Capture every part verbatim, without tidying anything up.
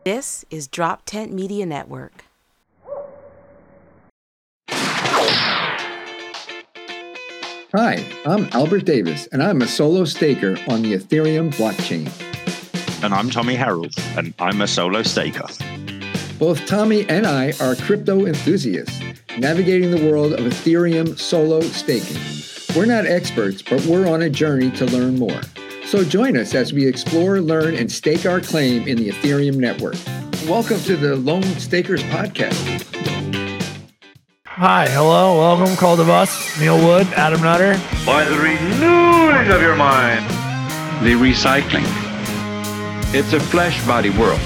This is Drop Tent Media Network. Hi, I'm Albert Davis, and I'm a solo staker on the Ethereum blockchain. And I'm Tommy Harold, and I'm a solo staker. Both Tommy and I are crypto enthusiasts, navigating the world of Ethereum solo staking. We're not experts, but we're on a journey to learn more. So join us as we explore, learn, and stake our claim in the Ethereum network. Welcome to the Lone Stakers Podcast. Hi, hello, welcome, Call the Bus, Neil Wood, Adam Nutter. By the renewing of your mind. The recycling. It's a flesh body world.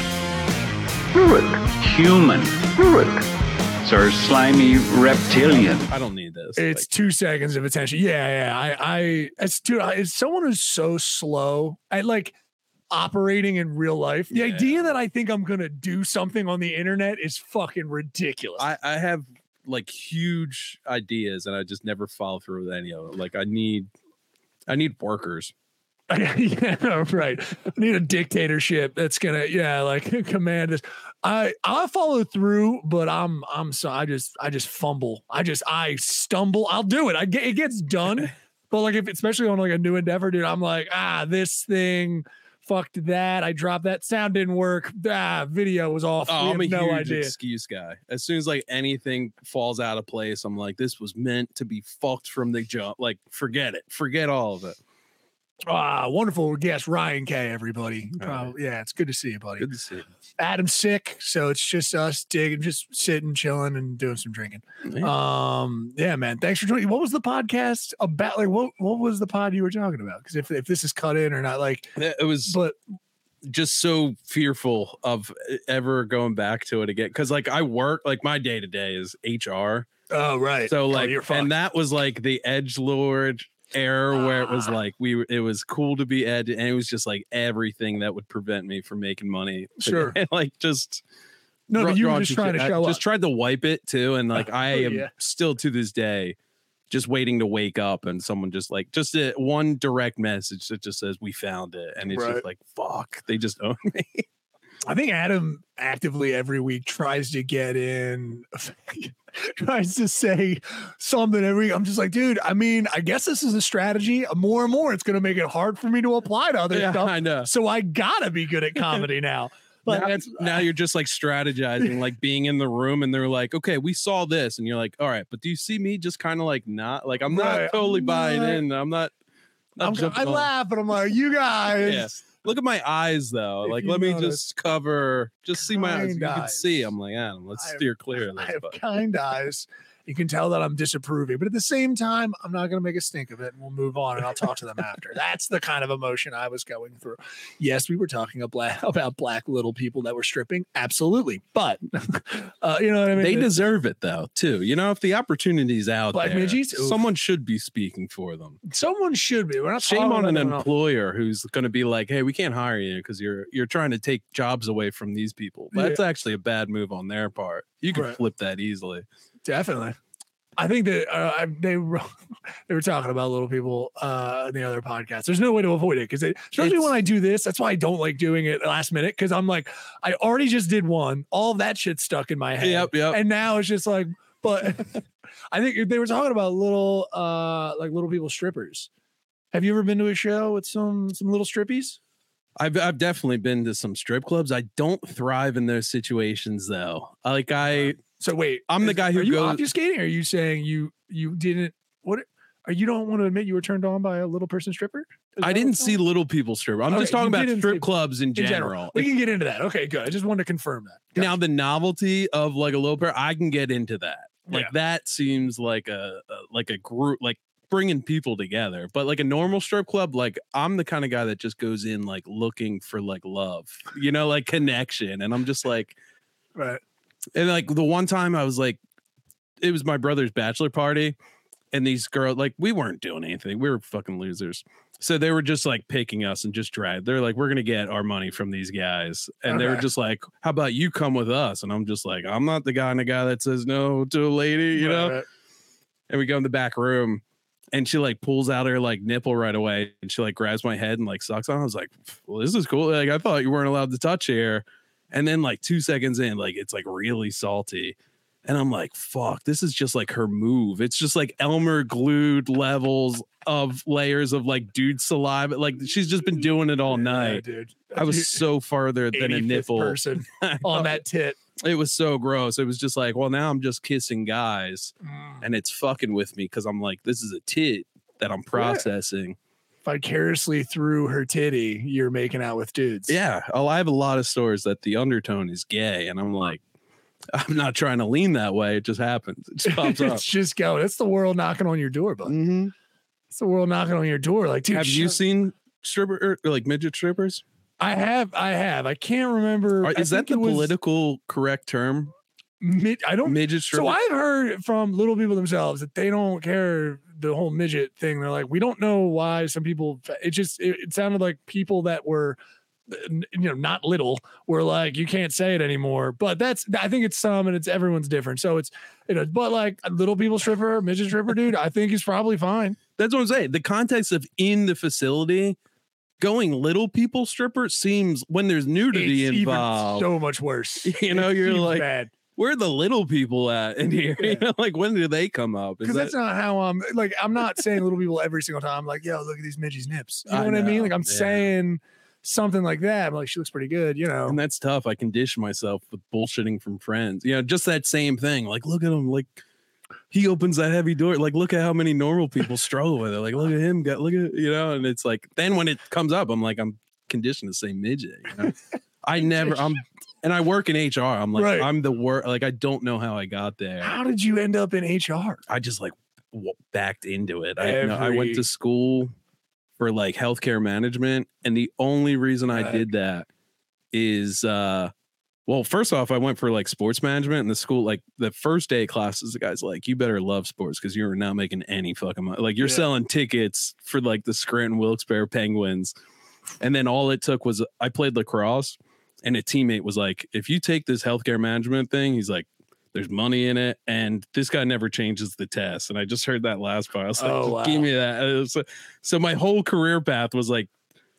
Fluid. Human. Fluid. Sort of slimy reptilian. I don't need this. It's like, two seconds of attention. Yeah, yeah. I, I, it's dude. It's someone who's so slow at like operating in real life. The yeah. idea that I think I'm gonna do something on the internet is fucking ridiculous. I, I have like huge ideas, and I just never follow through with any of it. Like I need, I need workers. Yeah, right. I need a dictatorship that's gonna, yeah, like command us. I I'll follow through, but I'm I'm so I just I just fumble. I just I stumble. I'll do it. I get it gets done, but like if especially on like a new endeavor, dude, I'm like ah this thing, fucked that. I dropped that sound didn't work. Ah, video was off. Oh, I'm a no huge idea. excuse guy. As soon as like anything falls out of place, I'm like this was meant to be fucked from the jump. Like forget it. Forget all of it. Ah, wonderful guest, Ryan K. Everybody, probably, yeah, it's good to see you, buddy. Good to see you. Adam's sick, so it's just us digging, just sitting, chilling, and doing some drinking. Yeah. Um, yeah, man. Thanks for joining. What was the podcast about? Like, what what was the pod you were talking about? Because if if this is cut in or not, like, it was, but just so fearful of ever going back to it again. Because like I work, like my day to day is H R. Oh right. So like, oh, and that was like the edgelord era where it was like we were, it was cool to be ed, and it was just like everything that would prevent me from making money. Sure. And like just no, but you were just trying to show I up. Just tried to wipe it too, and like I am yeah. still to this day just waiting to wake up and someone just like just a, one direct message that just says we found it, and it's right. just like fuck, they just own me. I think Adam actively every week tries to get in, tries to say something every week. I'm just like, dude, I mean, I guess this is a strategy. More and more, it's going to make it hard for me to apply to other yeah, stuff. I know. So I got to be good at comedy now. But now, that's, now you're just like strategizing, like being in the room, and they're like, okay, we saw this. And you're like, all right, but do you see me just kind of like not like I'm right, not totally I'm buying not, in. I'm not. not I'm, I laugh, but I'm like, you guys. Yeah. Look at my eyes, though. If like, you let me notice, just cover, just see my eyes. You can eyes. see. I'm like, Adam, let's I steer have, clear of this. I have but. kind eyes. You can tell that I'm disapproving, but at the same time, I'm not going to make a stink of it, and we'll move on, and I'll talk to them after. That's the kind of emotion I was going through. Yes, we were talking about, about black little people that were stripping, absolutely, but uh, you know what I mean? They it's, deserve it, though, too. You know, if the opportunity's out black there, midgies? someone should be speaking for them. Someone should be. We're not Shame on an enough. employer who's going to be like, hey, we can't hire you because you're you're trying to take jobs away from these people. That's yeah. actually a bad move on their part. You can right. flip that easily. Definitely. I think that uh, they were, they were talking about little people uh, in the other podcast. There's no way to avoid it because especially it's, when I do this, that's why I don't like doing it last minute because I'm like, I already just did one. All of that shit stuck in my head. Yep, yep. And now it's just like, but I think they were talking about little, uh, like little people strippers. Have you ever been to a show with some some little strippies? I've I've definitely been to some strip clubs. I don't thrive in those situations though. Like I. So wait, I'm the guy who are you goes, obfuscating? Or are you saying you you didn't? What are you don't want to admit you were turned on by a little person stripper? I didn't see little people strip. I'm okay, just talking about strip see, clubs in, in general. general. We can get into that. Okay, good. I just wanted to confirm that. Gotcha. Now the novelty of like a little pair, I can get into that. Like yeah. that seems like a, a like a group, like bringing people together. But like a normal strip club, like I'm the kind of guy that just goes in like looking for like love, you know, like connection, and I'm just like, right. And like the one time I was like, it was my brother's bachelor party, and these girls, like, we weren't doing anything. We were fucking losers. So they were just like picking us and just drag. They're like, we're going to get our money from these guys. And okay. they were just like, how about you come with us? And I'm just like, I'm not the kind of guy that says no to a lady, you know? Right. And we go in the back room, and she like pulls out her like nipple right away, and she like grabs my head and like sucks on. I was like, well, this is cool. Like, I thought you weren't allowed to touch here. And then like two seconds in, like it's like really salty. And I'm like, fuck, this is just like her move. It's just like Elmer glued levels of layers of like dude saliva. Like she's just been doing it all night. Yeah, dude. I was so farther than a eighty-fifth nipple person on that tit. It was so gross. It was just like, well, now I'm just kissing guys and it's fucking with me because I'm like, this is a tit that I'm processing. Vicariously through her titty, you're making out with dudes. Yeah. Oh, I have a lot of stories that the undertone is gay. And I'm like, I'm not trying to lean that way. It just happens. It just pops up. It's just going. It's the world knocking on your door, bud. Mm-hmm. It's the world knocking on your door. Like, dude, have you shut- seen stripper or, or like midget strippers? I have. I have. I can't remember. Are, is I that think the it was political correct term? Mid, I don't. Midget stripper. So I've heard from little people themselves that they don't care the whole midget thing. They're like, we don't know why some people. It just it, it sounded like people that were, you know, not little were like, you can't say it anymore. But that's I think it's some and it's everyone's different. So it's you know, but like a little people stripper, midget stripper, dude, I think he's probably fine. That's what I'm saying. The context of in the facility. Going little people stripper seems when there's nudity It's involved. even so much worse. You know, It's you're even like, bad. where are the little people at in here? Yeah. You know, like when do they come up? Is Because that, that's not how I'm like, I'm not saying little people every single time. I'm like, yo, look at these midgets' nips. You know I what I mean? know, Like, I'm yeah. saying something like that. I'm like, she looks pretty good, you know. and that's tough. I condition myself with bullshitting from friends. You know, just that same thing. Like, look at him. Like, he opens that heavy door. Like, look at how many normal people struggle with it. Like, look at him. Got look at you know. And it's like, then when it comes up, I'm like, I'm conditioned to say midget. You know? I never. I'm, and I work in H R. I'm like, Right. I'm the worst. Like, I don't know how I got there. How did you end up in H R? I just like w- backed into it. I, you know, I went Every- to school for like healthcare management, and the only reason I Right. did that is, uh, well, first off, I went for like sports management, and the school, like the first day of classes, the guy's like, "You better love sports because you're not making any fucking money. Like you're Yeah. selling tickets for like the Scranton Wilkes-Barre Penguins." And then all it took was I played lacrosse, and a teammate was like, "If you take this healthcare management thing," he's like, "there's money in it, and this guy never changes the test." And I just heard that last part. I was like, Oh, "Just wow. give me that." It was- so my whole career path was like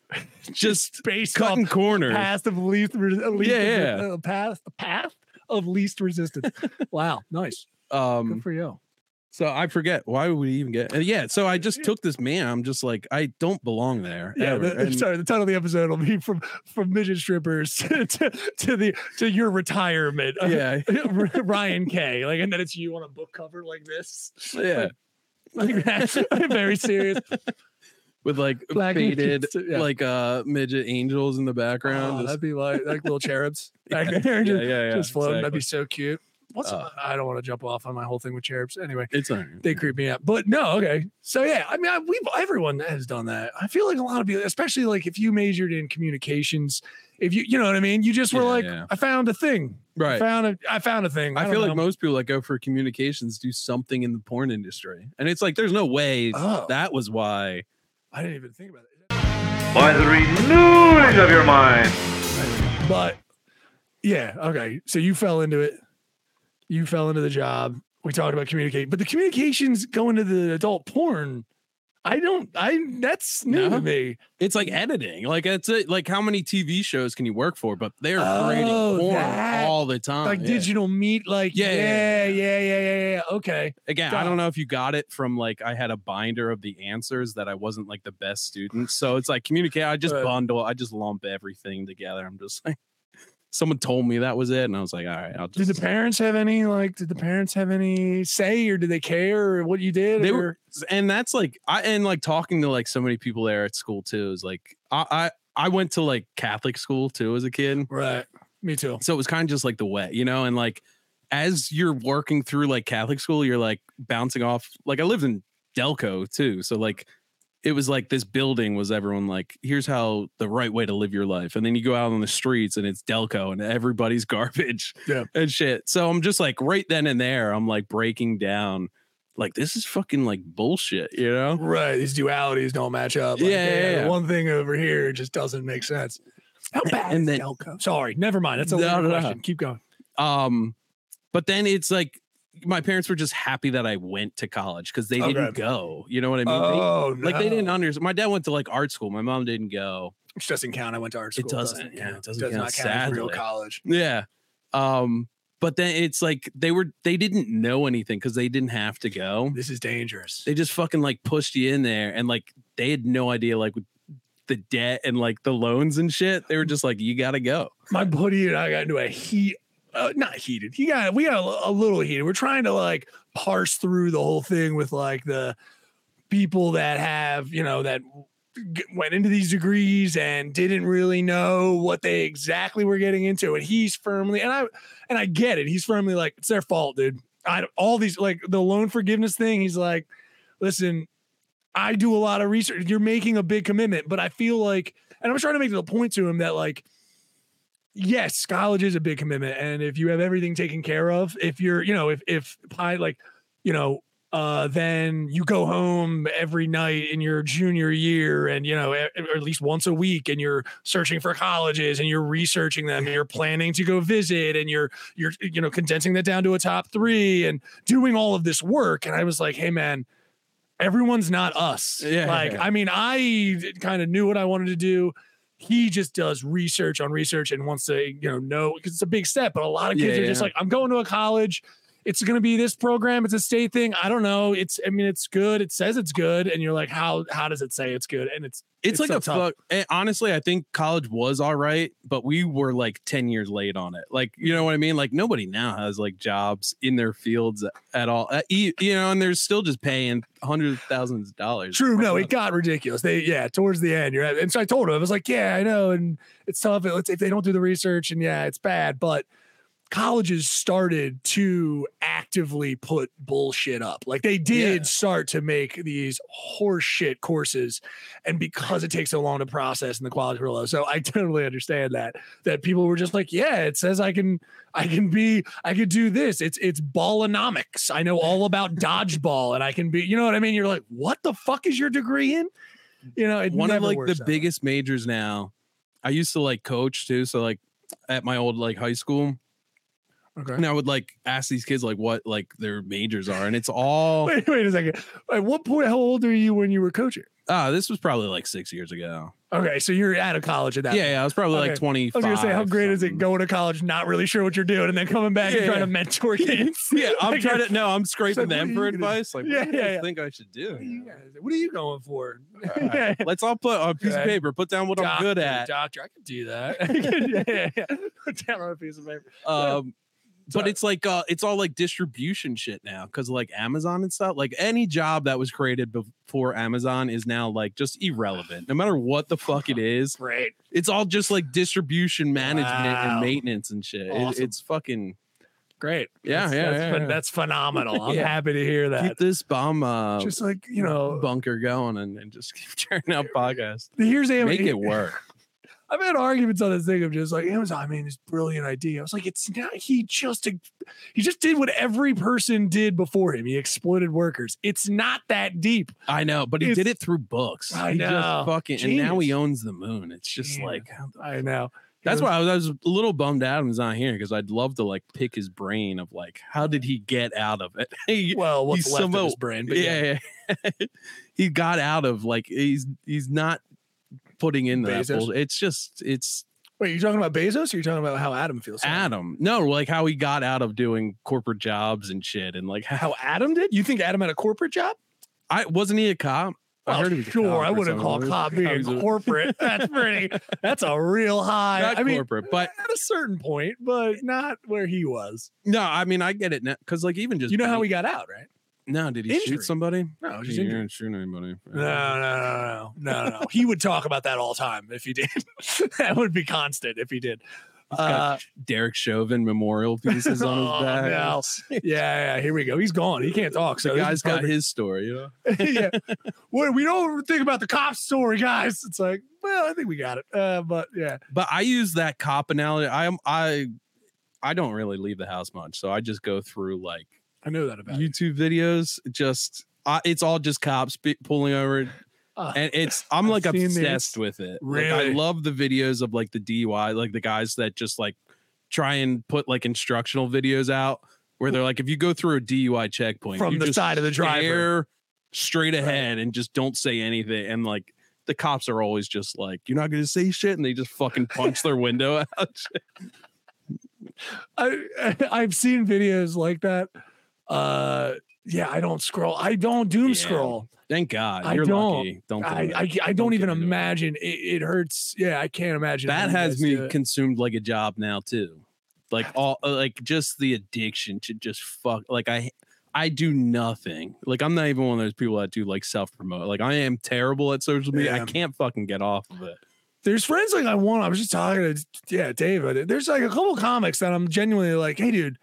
just Based cutting off corners. path of least, re- least Yeah, yeah. uh, path, path of least resistance. Wow, nice. Good Um, for you. so I forget why would we even get? And yeah, so I just took this man. I'm just like, I don't belong there. Yeah, ever. the, And- sorry. The title of the episode will be from from midget strippers to, to, to the to your retirement. yeah, Ryan K. Like, and then it's you on a book cover like this. yeah, Like that. Very serious. with like Black faded yeah. like uh midget angels in the background. Oh, just- that'd be like like little cherubs back Yeah, there, yeah, just, yeah, yeah, just floating. That'd be exactly. so cute. What's Uh, I don't want to jump off on my whole thing with cherubs. Anyway, It's all right. they creep me out. But no, okay. So yeah, I mean, I, we've everyone has done that. I feel like a lot of people, especially like if you majored in communications, if you you know what I mean, you just were Yeah, like, yeah. I found a thing. I Right. found a I found a thing. I, don't feel like know. most people that go for communications do something in the porn industry. And it's like, there's no way Oh. that was why. I didn't even think about it. By the renewing of your mind. But yeah, okay. So you fell into it. You fell into the job. We talked about communicating, but the communications going to the adult porn. I don't. I that's new No? to me. It's like editing. Like, it's it. Like, how many T V shows can you work for? But they're creating Oh, porn that- all the time. Like yeah. digital meat. Like yeah, Yeah, yeah, yeah, yeah, yeah, yeah. yeah. Okay. Again, I don't know if you got it from like I had a binder of the answers that I wasn't like the best student. So it's like communicate. I just Right. bundle. I just lump everything together. I'm just like, someone told me that was it, and I was like, all right, I'll Did just. the parents have any like? Did the parents have any say, or did they care or what you did? They or- were, and that's like I and like talking to like so many people there at school too is like I I, I went to like Catholic school too as a kid, right. Me too. so it was kind of just like the way, you know, and like as you're working through like Catholic school, you're like bouncing off. Like I lived in Delco too, so like it was like this building was everyone like, here's how the right way to live your life, and then you go out on the streets and it's Delco and everybody's garbage, Yeah. and shit. So I'm just like right then and there, I'm like breaking down. Like, this is fucking like bullshit, you know? Right. These dualities don't match up. Like, Yeah, yeah, the yeah. One thing over here just doesn't make sense. How bad and is then- Delco? Sorry, never mind. That's a No, no, no, no. question. Keep going. Um, but then it's like my parents were just happy that I went to college because they Okay. didn't go. You know what I mean? They- Oh, like they didn't no. understand. My dad went to like art school. My mom didn't go. Which doesn't count. I went to art It school. doesn't, yeah, it doesn't Does count, not count as real sadly. college. Yeah. Um, but then it's like they were they didn't know anything because they didn't have to go. This is dangerous. They just fucking like pushed you in there and like they had no idea like with the debt and like the loans and shit. They were just like, you gotta go. My buddy and I got into a heat, uh, not heated. He got we got a, a little heated. We're trying to like parse through the whole thing with like the people that have, you know, that g- went into these degrees and didn't really know what they exactly were getting into. And he's firmly, and I and I get it. He's firmly like, it's their fault, dude. I don't- all these like the loan forgiveness thing. He's like, listen, I do a lot of research. You're making a big commitment, but I feel like, and I'm trying to make the point to him that like, yes, college is a big commitment. And if you have everything taken care of, if you're, you know, if, if pie, like, you know, uh, then you go home every night in your junior year and, you know, e- or at least once a week and you're searching for colleges and you're researching them and you're planning to go visit and you're, you're, you know, condensing that down to a top three and doing all of this work. And I was like, hey man, everyone's not us. Yeah. Like, I mean, I kind of knew what I wanted to do. He just does research on research and wants to, you know, know because it's a big step. But a lot of kids Yeah, are just yeah. like, I'm going to a college. It's going to be this program. It's a state thing. I don't know. It's, I mean, it's good. It says it's good. And you're like, how, how does it say it's good? And it's, It's, It's like so a tough. fuck. eh, Honestly, I think college was all right, but we were like ten years late on it. Like, you know what I mean? Like nobody now has like jobs in their fields at all. Uh, you, you know, and they're still just paying hundreds of thousands of dollars. true. No, it got ridiculous. They, yeah, towards the end, you're at, and so I told him, I was like, yeah, I know. And it's tough. It's, if they don't do the research and yeah, it's bad, but colleges started to actively put bullshit up. Like they did Yeah. start to make these horseshit courses. And because it takes so long to process and the quality are low. So I totally understand that, that people were just like, yeah, it says I can, I can be, I could do this. It's, it's ballonomics. I know all about dodgeball and I can be, you know what I mean? You're like, what the fuck is your degree in? You know, it One of never like works the out. biggest majors now. I used to like coach too. So like at my old like high school, Okay. and I would like ask these kids like what like their majors are, and it's all Wait, wait a second. At what point, how old are you when you were coaching? ah, this was probably like six years ago. Okay, so you're out of college at that. Yeah, yeah, I was probably Okay. like twenty. I was gonna say, how great is it going to college, not really sure what you're doing, and then coming back and Yeah. trying to mentor kids? Yeah, I'm Like, trying to. No, I'm scraping like, what them are for you gonna- advice. Like, Yeah, what do yeah, you yeah. think I should do? What are you guys- what are you going for? Alright, Let's all put on a piece Okay. of paper. Put down what I'm good Doctor, at. Doctor, I can do that. yeah, yeah, yeah. Put down on a piece of paper. Um, but Sorry. it's like uh, it's all like distribution shit now because like Amazon and stuff. Like any job that was created before Amazon is now like just irrelevant. No matter what the fuck it is, Great. it's all just like distribution management Wow. and maintenance and shit. It- Awesome. it's fucking Great. Yeah, that's, yeah, that's, yeah, phen- yeah. that's phenomenal. I'm Yeah. happy to hear that. keep this bomb uh, Just like, you know, bunker going and, and just keep turning out podcasts. here's Am- Make it work. I've had arguments on this thing of just like Amazon. I mean, it's a brilliant idea. I was like, it's not. He just he just did what every person did before him. He exploited workers. It's not that deep. I know, but he It's- did it through books. I he know. just fucking and now he Genius. owns the moon. It's just Yeah. like how the- I know. that's He was- why I was, I was a little bummed Adam's not here because I'd love to like pick his brain of like how did he get out of it? He- Well, what's he's left somehow- of his brain? But yeah, yeah, yeah. he got out of like he's he's not putting in that Bezos? bullshit. It's just it's Wait, you're talking about Bezos, or you're talking about how Adam feels? Adam. No, like how he got out of doing corporate jobs and shit, and like how How Adam did? You think Adam had a corporate job? I wasn't he a cop? I Well, heard he was a sure. cop I or wouldn't call something. cop I being was a- corporate. That's pretty. That's a real high. Not I mean, corporate, but at a certain point, but not where he was. no, I mean I get it now because like even just You know how bank- he got out, right? no, did he Injury. shoot somebody? No, just He injured. didn't shoot anybody. No, no, no, no, no, no. He would talk about that all the time if he did. That would be constant if he did. He's got Uh, Derek Chauvin memorial pieces on his Oh, back. no. yeah, yeah. Here we go. He's gone. He can't talk. So The this guy's is got perfect. his story, you know. yeah. Well, we don't think about the cop story, guys. It's like, well, I think we got it. Uh, but yeah, But I use that cop analogy. I am I I don't really leave the house much, so I just go through like I know that about you. YouTube videos. Just I, it's all just cops be, pulling over, Uh, and it's I'm I've like seen obsessed these. with it. Like, I Really? love the videos of like the D U I, like the guys that just like try and put like instructional videos out where they're like, if you go through a D U I checkpoint From you the just side of the driver. stare straight ahead and just don't say anything. And like the cops are always just like, you're not going to say shit. And they just fucking punch their window out. I, I I've seen videos like that. Uh, yeah, I don't scroll. I don't doom Yeah. scroll. Thank God. I You're don't. lucky. Don't do I, that. I, I don't, Don't even get into it. imagine. It. It hurts. Yeah, I can't imagine. how That you has guys me do it. consumed like a job now too. Like all uh, like just the addiction to just fuck like I I do nothing. Like I'm not even one of those people that do like self promote. Like I am terrible at social media. Yeah. I can't fucking get off of it. There's friends like I want. I was just talking to yeah, David. There's like a couple comics that I'm genuinely like, hey, dude,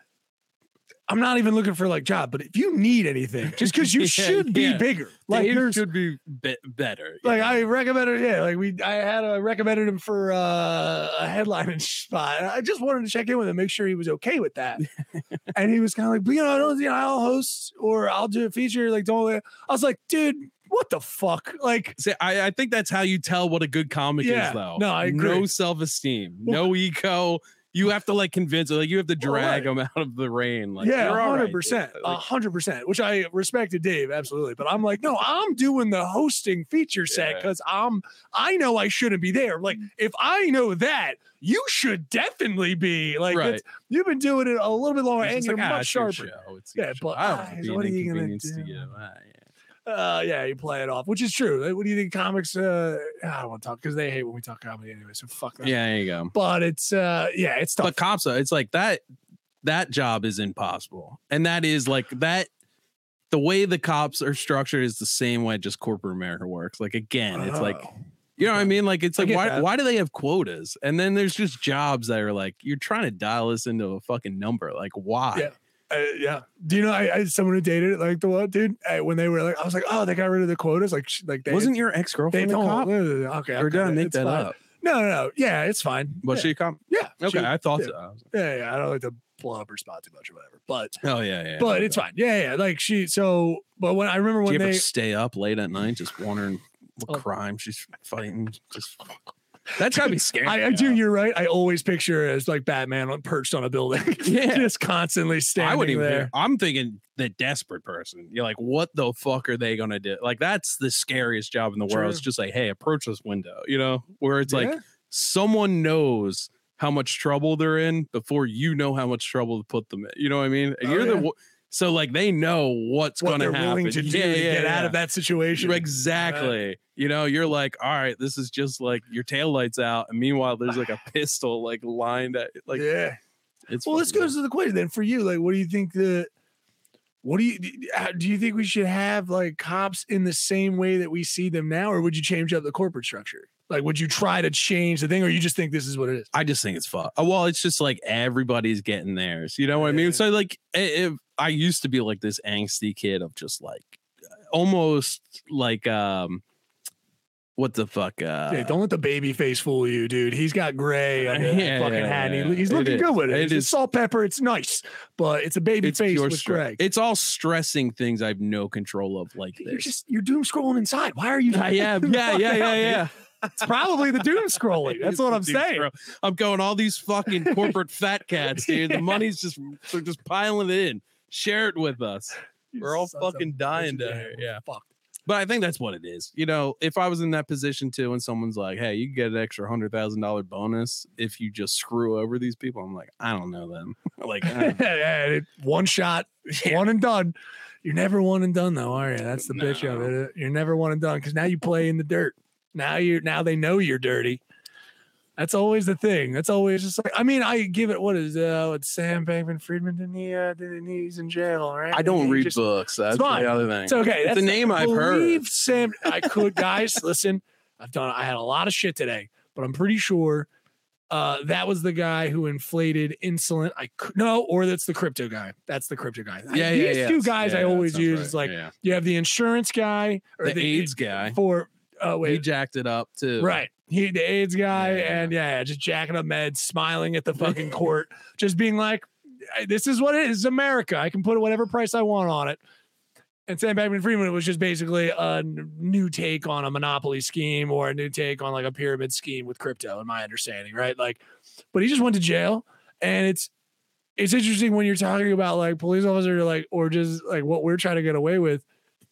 I'm not even looking for like job, but if you need anything, just because you Yeah, should be yeah. bigger, like Dave there's should be be- better. like yeah. I recommended, yeah, like we I had I recommended him for uh, a headlining spot. And I just wanted to check in with him, make sure he was okay with that. And he was kind of like, but, you know, I don't, you know, I'll host or I'll do a feature. Like, don't. I was like, dude, what the fuck? Like, See, I, I think that's how you tell what a good comic Yeah, is, though. no, I agree. No self esteem, no ego. You have to like convince it. Like you have to Well, drag right. them out of the rain. Like yeah, you're all right, hundred dude. percent, Like, hundred percent. Which I respected Dave absolutely, but I'm like, no, I'm doing the hosting feature set Yeah. because I'm, I know I shouldn't be there. Like, if I know that, you should definitely be like. Right. It's, you've been doing it a little bit longer, it's and just you're like, ah, much it's your sharper. show. It's Yeah, your show. but, I don't ah, want to be what an are you gonna inconvenience to do? you. Ah, yeah. Uh, yeah, you play it off, which is true. Like, what do you think comics? Uh, I don't want to talk because they hate when we talk comedy anyway. So fuck that. Yeah, there you go. But it's uh, yeah, it's tough. But cops, uh, it's like that. That job is impossible, and that is like that. The way the cops are structured is the same way just corporate America works. Like again, it's like Oh. you know what I mean. Like it's I like get why that. why do they have quotas? And then there's just jobs that are like you're trying to dial this into a fucking number. Like why? Yeah. Uh, yeah. Do you know I, I had someone who dated it like the what, dude? Uh, when they were like, I was like, oh, they got rid of the quotas. Like, sh- like they Wasn't your ex they girlfriend a don't. cop? Okay, Or did I okay, make it's that fine. up? No, no, no. Yeah, it's fine. Was yeah. she a cop? Yeah. Okay, she- I thought yeah. so. I was like, Yeah, yeah. I don't like to blow up her spot too much or whatever, but oh yeah, yeah. but it's fine. Yeah, yeah. Like she. So, but when I remember Do when you ever they. stay up late at night just wondering what Oh. crime she's fighting? Just that's gotta be scary. I, I do. You're right. I always picture her as like Batman on- perched on a building, Yeah. just constantly standing I wouldn't even. there. Think, I'm thinking the desperate person. You're like, what the fuck are they gonna do? Like, that's the scariest job in the True. world. It's just like, hey, approach this window. You know, where it's like Yeah. someone knows how much trouble they're in before you know how much trouble to put them in. You know what I mean? And Oh, you're the yeah. one- so like they know what's what gonna they're happen. willing to do Yeah, to yeah, get out yeah. of that situation. Exactly. You know, you're like, all right, this is just like your taillights out, and meanwhile, there's like a pistol like lined at like. yeah. It's Well, this fucking- goes to the question then for you. Like, what do you think the what do you do you think we should have like cops in the same way that we see them now, or would you change up the corporate structure? Like, would you try to change the thing, or you just think this is what it is? I just think it's fun. Uh, Well, it's just like everybody's getting theirs. You know what I Yeah. mean? So like, i- if I used to be like this angsty kid of just like almost like um, what the fuck? Uh, Yeah, don't let the baby face fool you, dude. He's got gray under that Yeah, fucking yeah, hat. and yeah. he- he's It looking is. good with it. It It's is. salt pepper. It's nice, but it's a baby it's face pure with stress. gray. It's all stressing things I have no control of, like You're this. just you're doom scrolling inside. Why are you? yeah, yeah, yeah, yeah, yeah, yeah. It's probably the doom scrolling. That's what I'm Dude, saying. bro, I'm going all these fucking corporate fat cats, dude. The money's just they're just piling in. Share it with us. You We're all sons of fucking dying bitches, down man. here. Yeah. Fuck. But I think that's what it is. You know, if I was in that position too, and someone's like, "Hey, you can get an extra hundred thousand dollar bonus if you just screw over these people," I'm like, I don't know them. like, I don't- Yeah, it- one shot, one and done. You're never one and done though, are you? That's the bitch of No. it. You're never one and done because now you play in the dirt. Now you're now they know you're dirty. That's always the thing. That's always just like I mean, I give it what is uh what Sam Bankman Friedman didn't he uh didn't he, he's in jail, right? I don't He read just- books. That's fine. the other thing. It's okay. It's That's a name I've heard. believe Sam. I could, guys. Listen, I've done. I had a lot of shit today, but I'm pretty sure uh, that was the guy who inflated insulin. I could no, or that's the crypto guy. That's the crypto guy. Yeah, yeah, These yeah. two guys Yeah, I that always sounds use right. is like Yeah. you have the insurance guy or the, AIDS guy. for. Oh He wait, jacked it up too. right. He the AIDS guy, Yeah. and yeah, just jacking up meds, smiling at the fucking court, just being like, "This is what it is. This is America. I can put whatever price I want on it." And Sam Bankman-Fried was just basically a n- new take on a monopoly scheme or a new take on like a pyramid scheme with crypto, in my understanding, right? Like, but he just went to jail, and it's it's interesting when you're talking about like police officer, like, or just like what we're trying to get away with.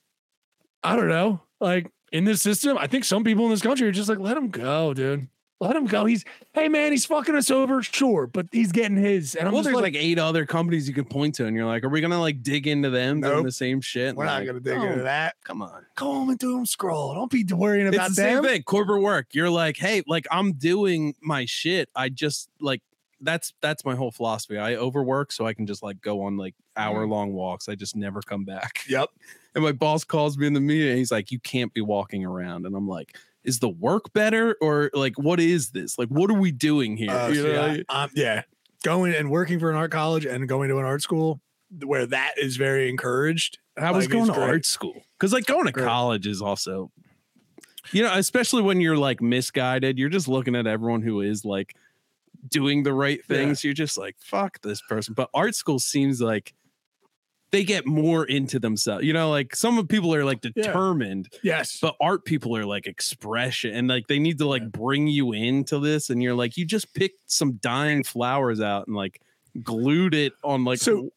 I don't know. Like in this system, I think some people in this country are just like, let him go, dude. Let him go. He's, hey man, he's fucking us over, sure, but he's getting his. And I'm well, just there's like, like eight other companies you can point to, and you're like, are we gonna like dig into them doing Nope. the same shit? we're not Like, gonna dig oh, into that. Come on. Go home and doom scroll. Don't be worrying about It's the them. same thing. Corporate work. You're like, hey, like I'm doing my shit. I just like that's that's my whole philosophy. I overwork so I can just like go on like hour long walks. I just never come back. Yep. And my boss calls me in the meeting. And he's like, you can't be walking around. And I'm like, is the work better or like what is this? Like, what are we doing here? Uh, You know, yeah, like- um, yeah, going and working for an art college and going to an art school where that is very encouraged. I was like, going it's to great. art school because like going to Great. college is also, you know, especially when you're like misguided, you're just looking at everyone who is like doing the right things. You're just like, fuck this person. But art school seems like they get more into themselves. You know, like some of people are like determined, Yes, but art people are like expression and like they need to like bring you into this. And you're like, you just picked some dying flowers out and like glued it on like so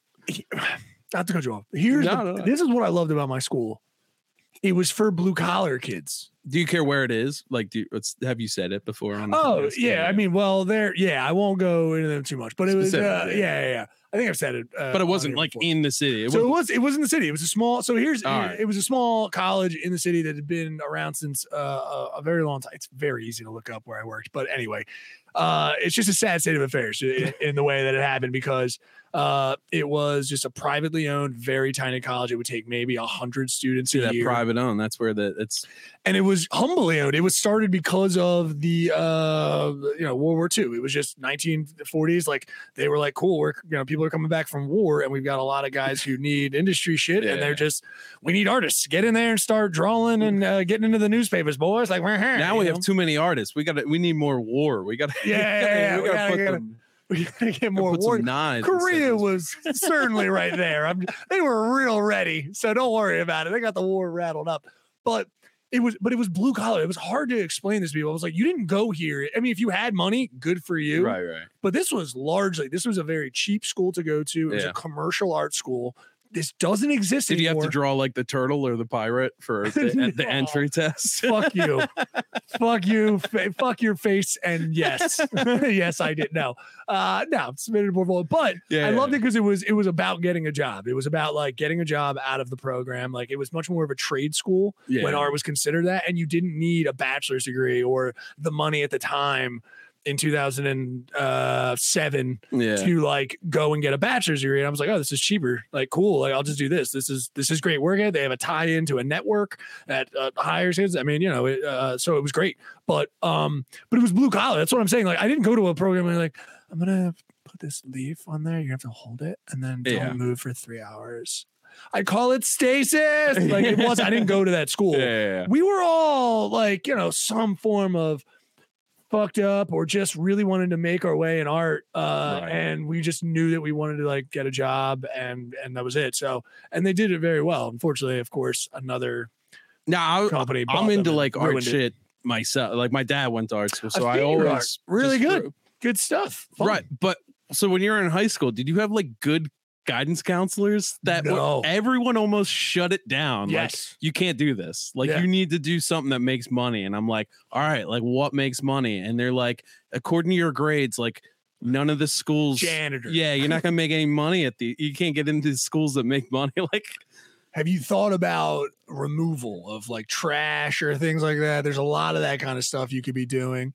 not to cut you off. Here's No, the, no, no. this is what I loved about my school. It was for blue collar kids. Do you care where it is? Like, do you, it's, have you said it before? On the Oh podcast? yeah, I mean, well, there, yeah, I won't go into them too much, but it was, uh, Specifically, yeah, yeah, yeah. I think I've said it, uh, but it on wasn't here like before. in the city. It so was, it was it was in the city. It was a small. So here's All right. it was a small college in the city that had been around since uh, a, a very long time. It's very easy to look up where I worked, but anyway, uh, it's just a sad state of affairs in, in the way that it happened because uh, it was just a privately owned, very tiny college. It would take maybe a hundred students see a that year, private owned. That's where the it's and it was humbly owned. It was started because of the uh, you know World War Two. It was just nineteen forties. Like they were like, cool, we're you know people are coming back from war, and we've got a lot of guys who need industry shit, and they're Yeah. just we need artists. Get in there and start drawing and uh, getting into the newspapers, boys. Like we're here. now we have too many artists. We got to we need more war. We got to Yeah, yeah, yeah, we we got gotta to put get them, we gotta get more put war. some knives. Korea instead of- was certainly right there. I'm, they were real ready, so don't worry about it. They got the war rattled up, but it was, but it was blue collar. It was hard to explain this to people. I was like, you didn't go here. I mean, if you had money, good for you. right, right. But this was largely, this was a very cheap school to go to. It was Yeah. a commercial art school. This doesn't exist Did you have anymore. to draw like the turtle or the pirate for the, the No. entry test? Fuck you. Fuck you. Fa- fuck your face. And yes, yes, I did. No, uh, no, submitted a portfolio, but Yeah, I yeah. loved it because it was, it was about getting a job. It was about like getting a job out of the program. Like it was much more of a trade school Yeah. when art was considered that. And you didn't need a bachelor's degree or the money at the time in two thousand seven Yeah. to like go and get a bachelor's degree. And I was like, oh, this is cheaper. Like, cool. Like, I'll just do this. This is this is great work. They have a tie into a network that uh, hires kids. I mean, you know, it, uh, so it was great. But um, but it was blue collar. That's what I'm saying. Like, I didn't go to a program and like, I'm gonna put this leaf on there. You have to hold it and then don't Yeah. move for three hours. I call it stasis. Like it was. I didn't go to that school. Yeah, yeah, yeah. We were all like, you know, some form of fucked up or just really wanted to make our way in art. Uh, Right. and we just knew that we wanted to like get a job and, and that was it. So, and they did it very well. Unfortunately, of course, another Now I, company. bought I'm them into and like art ruined it. shit myself. Like my dad went to art school, so I've I seen your art. always Really just good. drew- Good stuff. Fun. Right, but so when you were in high school, did you have like good guidance counselors that were- No. everyone almost shut it down? Like, Yes. you can't do this. Like, Yeah. you need to do something that makes money. And I'm like, all right, like what makes money? And they're like, according to your grades, like none of the schools. Janitor. Yeah, you're not gonna make any money at the. You can't get into the schools that make money. Like, Have you thought about removal of like trash or things like that? There's a lot of that kind of stuff you could be doing.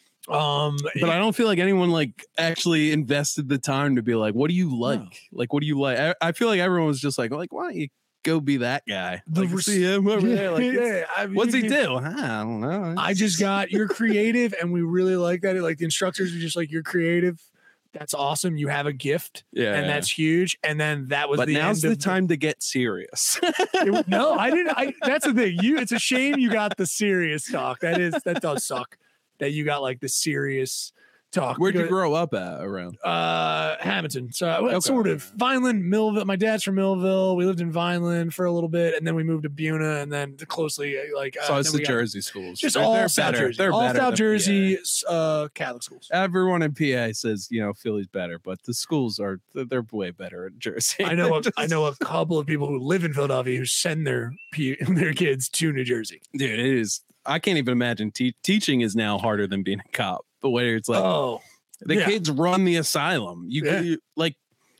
Um, but I don't feel like anyone like actually invested the time to be like, what do you like? No. Like, what do you like? I, I feel like everyone was just like, like, why don't you go be that guy? The Like, res- see him over there. Like, it's- yeah, I mean, what's you he can- do? Huh, I don't know. I just got you're creative, and we really like that. Like the instructors are just like you're creative. That's awesome. You have a gift, yeah, and that's huge. And then that was but the now's end the of time to get serious. It- no, I didn't. I that's the thing. You, it's a shame you got the serious talk. That is that does suck. That you got like the serious talk. Where'd you because- grow up at around? Uh, Hamilton. So uh, Okay. sort of Vineland, Millville. My dad's from Millville. We lived in Vineland for a little bit, and then we moved to Buna, and then closely uh, like. Uh, So it's then the we got- Jersey schools. Just They're- all they're South better. Jersey. They're all better South than Jersey uh, Catholic schools. P A. Everyone in P A says, you know, Philly's better, but the schools are they're way better at Jersey. I know. A, Just- I know a couple of people who live in Philadelphia who send their P- their kids to New Jersey. dude, it is. I can't even imagine te- teaching is now harder than being a cop. But where it's like oh, the yeah. kids run the asylum. You, Yeah. you like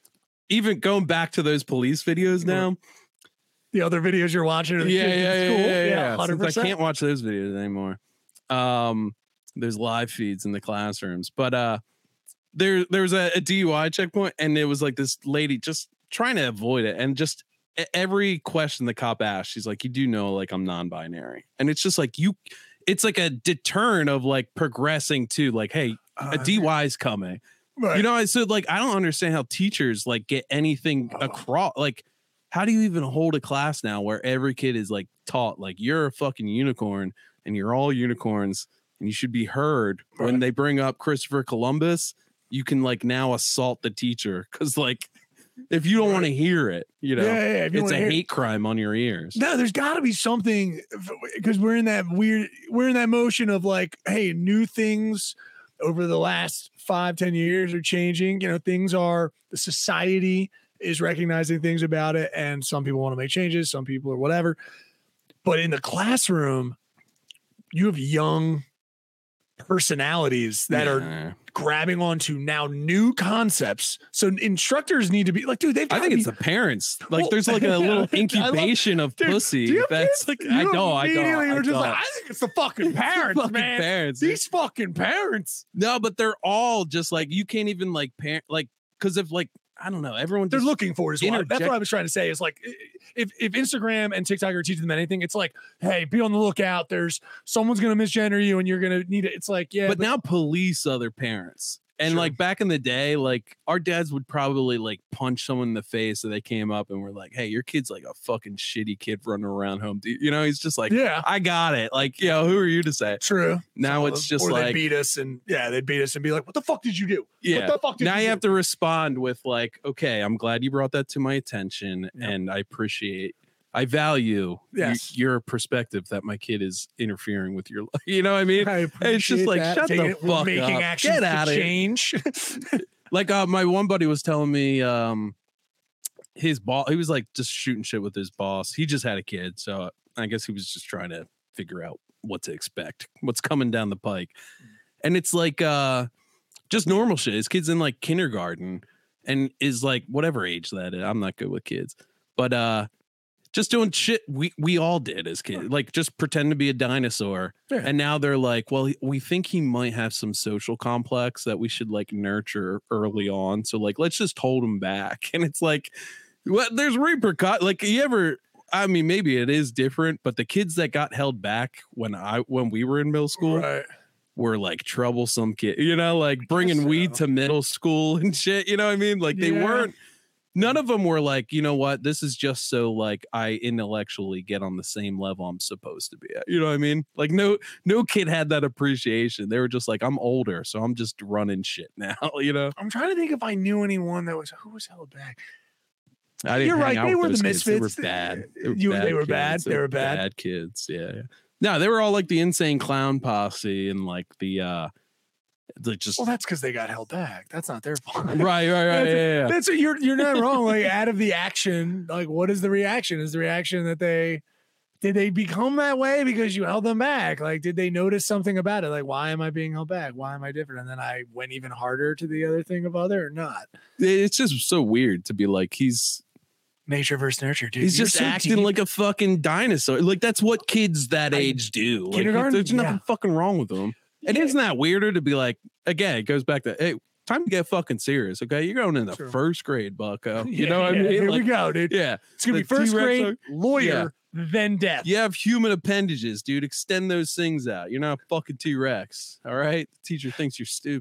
even going back to those police videos now. the other videos you're watching. Of the Yeah, kids yeah, at yeah, school. yeah, yeah. one hundred Since I percent. can't watch those videos anymore. Um, there's live feeds in the classrooms, but uh, there there was a, a D U I checkpoint, and it was like this lady just trying to avoid it, and just e- every question the cop asked, she's like, "You do know, like I'm non-binary," and it's just like you, it's like a deterrent of like progressing to like, hey, a D U I is coming. Right. You know, I so like I don't understand how teachers like get anything across. Like, how do you even hold a class now where every kid is like taught like you're a fucking unicorn and you're all unicorns and you should be heard when Right. they bring up Christopher Columbus? You can like now assault the teacher because like if you don't want to hear it, you know, Yeah, yeah, yeah. If you it's a wanna hear- hate crime on your ears. No, there's got to be something because we're in that weird, we're in that motion of like, hey, new things over the last five, ten years are changing. You know, things are, the society is recognizing things about it, and some people want to make changes, some people or whatever. But in the classroom, you have young personalities that are Yeah. grabbing onto now new concepts. So instructors need to be like, dude, they've I got think to it's be, the parents. Like, Well, there's like a yeah, little I love- incubation of dude, pussy. do you have That's kids? like, You I know, I immediately know. were I just know. like, I think it's the fucking parents, Fucking man. parents. These fucking parents. No, but they're all just like you can't even like parent like because if like I don't know everyone They're just, looking for is what that's interject- what I was trying to say. Is like if if Instagram and TikTok are teaching them anything, it's like, hey, be on the lookout. There's someone's gonna misgender you and you're gonna need it. It's like, yeah, but now police other parents and Sure. like back in the day like our dads would probably like punch someone in the face if they came up and were like, hey, your kid's like a fucking shitty kid running around home, dude. You know, he's just like, yeah, I got it. Like, you know, who are you to say? true. Now So, it's just or like they beat us and yeah, they'd beat us and be like, what the fuck did you do? yeah. What the fuck did Now you, you do? have to respond with like, okay, I'm glad you brought that to my attention, Yep. and I appreciate, I value y- Yes. your perspective that my kid is interfering with your life. You know what I mean? I It's just appreciate like, that. shut Taking the it- we're fuck making up. actions Get to outta here. change. Like uh, my one buddy was telling me, um, his boss, he was like just shooting shit with his boss. He just had a kid, so I guess he was just trying to figure out what to expect, what's coming down the pike. And it's like uh just normal shit. His kid's in like kindergarten and is like whatever age that is. I'm not good with kids, but uh just doing shit we we all did as kids, like just pretend to be a dinosaur. Yeah. And now they're like, well, we think he might have some social complex that we should like nurture early on. So like, let's just hold him back. And it's like, what? There's repercut. Like, you ever? I mean, maybe it is different, but the kids that got held back when I when we were in middle school Right. were like troublesome kids. You know, like bringing so. weed to middle school and shit. You know what I mean? Like they Yeah. weren't. None of them were like, you know what? This is just so like I intellectually get on the same level I'm supposed to be at. You know what I mean? Like no, no kid had that appreciation. They were just like, I'm older, so I'm just running shit now. You know? I'm trying to think if I knew anyone that was who was held back. I didn't You're hang right, out they with were the those kids. They were misfits. bad. You- they were bad? kids. They were bad? Bad kids. Yeah, yeah. No, they were all like the insane clown posse and like the uh, like just Well, that's because they got held back. That's not their fault. right, right, right. That's- Yeah, yeah. That's you're you're not wrong. Like out of the action, like what is the reaction? Is the reaction that they did they become that way because you held them back? Like did they notice something about it? Like why am I being held back? Why am I different? And then I went even harder to the other thing of other or not. It's just so weird to be like he's Nature versus nurture, dude. he's You're just acting acting like a fucking dinosaur. Like that's what kids that I- age do. Like, kindergarten? there's nothing Yeah. fucking wrong with them. And Yeah. isn't that weirder to be like again? It goes back to hey, time to get fucking serious. Okay, you're going in the True. first grade, Bucko. You Yeah, know what yeah, I mean? Here Like, we go, dude. yeah, It's gonna be the first T-Rex grade, are- lawyer, then death. you have human appendages, dude. Extend those things out. You're not a fucking T Rex. All right, the teacher thinks you're stupid.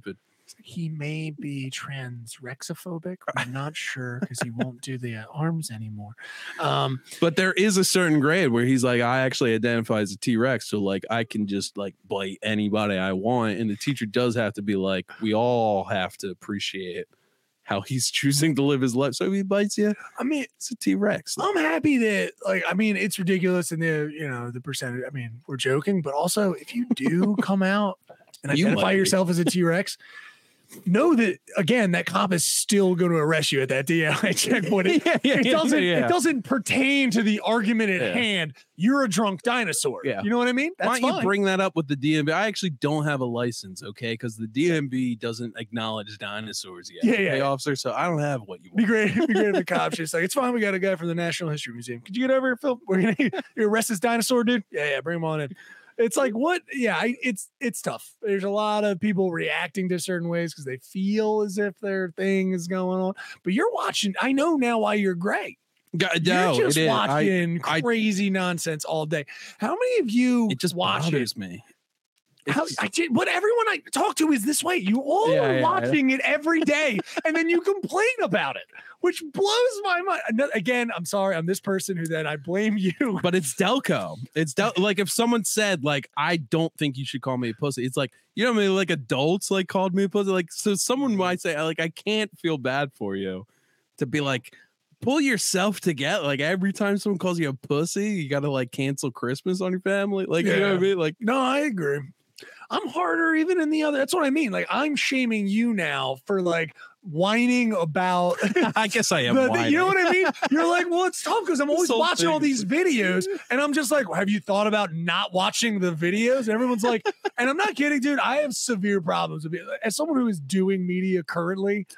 He may be transrexophobic. I'm not sure because he won't do the uh, arms anymore. Um, But there is a certain grade where he's like, I actually identify as a T-Rex, so like I can just like bite anybody I want. And the teacher does have to be like, we all have to appreciate how he's choosing to live his life. So if he bites you, I mean, it's a T-Rex. I'm happy that, like, I mean, it's ridiculous in the, you know, the percentage. I mean, we're joking, but also if you do come out and You identify might be. yourself as a T-Rex, know that again, that cop is still going to arrest you at that D L I checkpoint. It, Yeah, yeah, it yeah, doesn't. yeah. It doesn't pertain to the argument at Yeah. hand. You're a drunk dinosaur. Yeah. You know what I mean? That's Why don't fine. you bring that up with the D M V? I actually don't have a license, okay? Because the D M V doesn't acknowledge dinosaurs yet. Yeah, okay, yeah, yeah. officer. So I don't have what you Be want. great. Be great if the cops just like, it's fine. We got a guy from the National History Museum. Could you get over here, Phil? We're gonna you arrest this dinosaur, dude. Yeah, yeah. Bring him on in. It's like what? Yeah, I, it's it's tough. There's a lot of people reacting to certain ways because they feel as if their thing is going on. But you're watching. I know now why you're great. God, You're no, just it is. I- watching I- crazy nonsense all day. How many of you it just watch it? bothers me. How, It's- I did, what everyone I talk to is this way. You all Yeah, are yeah, watching it every day, and then you complain about it, which blows my mind. Ano- Again, I'm sorry, I'm this person who then I blame you. But it's Delco. It's Del- like if someone said like, I don't think you should call me a pussy. It's like, you know what I mean? Like adults like called me a pussy. Like, so someone might say like, I can't feel bad for you to be like, pull yourself together. Like every time someone calls you a pussy, you got to like cancel Christmas on your family. Like, you know what I Yeah. mean? Like, No, I agree. I'm harder even in the other. That's what I mean. Like I'm shaming you now for like whining about. I guess I am. the- the- whining. you know what I mean? You're like, well, it's tough because I'm always whole watching all thing. these videos, and I'm just like, well, have you thought about not watching the videos? And everyone's like, and I'm not kidding, dude. I have severe problems with it. As someone who is doing media currently,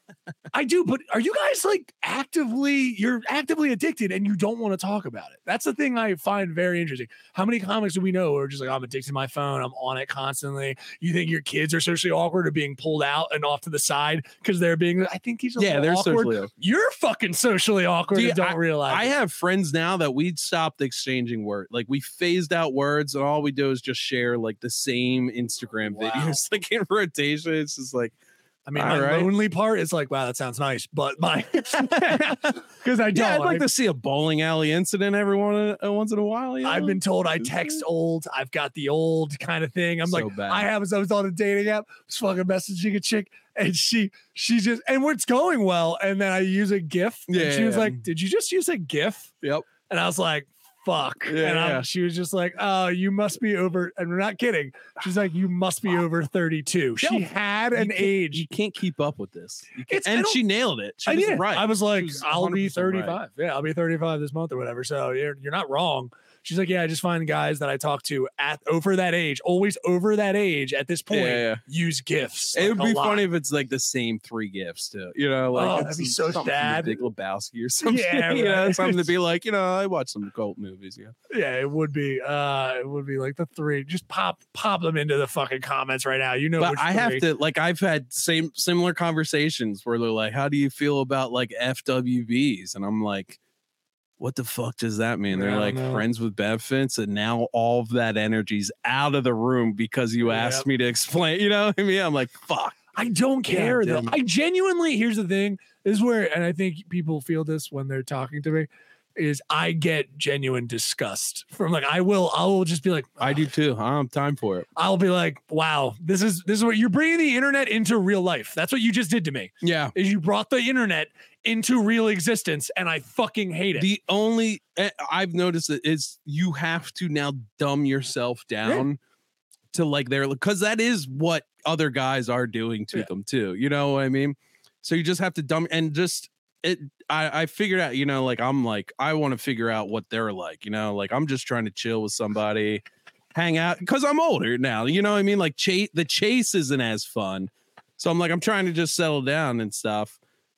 I do. But are you guys like actively? You're actively addicted, and you don't want to talk about it. That's the thing I find very interesting. How many comics do we know who are just like, I'm addicted to my phone. I'm on it constantly. You think your kids are socially awkward or being pulled out and off to the side because they're being? I think he's a yeah, little they're awkward. socially awkward. You're fucking socially awkward Dude, and don't realize. I it. have friends now that we stopped exchanging words. Like we phased out words, and all we do is just share like the same Instagram Wow. videos, like in rotation. It's just like, I mean, all my right. lonely part is like, wow, that sounds nice, but my because I don't. yeah, I'd like I- to see a bowling alley incident every one uh, once in a while. You know? I've been told I Is text it? old. I've got the old kind of thing. I'm So like, bad. I have. I was on a dating app, was fucking messaging a chick, and she, she just, and it's going well. And then I use a GIF. Yeah, And she was yeah. like, "Did you just use a GIF?" Yep. And I was like, "Fuck." Yeah, and I'm, yeah. she was just like, "Oh, you must be over." And we're not kidding. She's like, "You must be over thirty-two." She Yeah. had You an can't- age. You can't keep up with this. You can't- It's- I and don't- she nailed it. She I was did. right. I was like, She was I'll be one hundred percent right. thirty-five. Yeah, I'll be thirty-five this month or whatever. So you're, you're not wrong. She's like, yeah, I just find guys that I talk to at over that age, always over that age at this point, Yeah, yeah. use gifts. It like, would a be lot. funny if it's like the same three gifts too. You know, like Oh, it's that'd be some- so something from sad. the Big Lebowski or something. Yeah, you know, right. something to be like, you know, I watch some cult movies. Yeah. Yeah, it would be. Uh, it would be like the three. Just pop, pop them into the fucking comments right now. You know, But which I have three. to like I've had same similar conversations where they're like, "How do you feel about like F W Bs?" And I'm like, "What the fuck does that mean?" I They're don't like know. friends with benefits, and now all of that energy's out of the room because you asked Yep. me to explain. You know what I mean? I'm like, "Fuck." I don't Yeah, care though. damn. I genuinely, here's the thing, this is where, and I think people feel this when they're talking to me, is I get genuine disgust from like, I will, I will just be like, I do too. I don't have time for it. I'll be like, wow, this is, this is what you're bringing the internet into real life. That's what you just did to me, Yeah. is you brought the internet into real existence and I fucking hate it. The only eh, I've noticed it is you have to now dumb yourself down to like their because that is what other guys are doing to Yeah. them too. You know what I mean? So you just have to dumb and just it. I I figured out. You know, like I'm like I want to figure out what they're like. You know, like I'm just trying to chill with somebody, hang out because I'm older now. You know what I mean? Like chase the chase isn't as fun. So I'm like I'm trying to just settle down and stuff.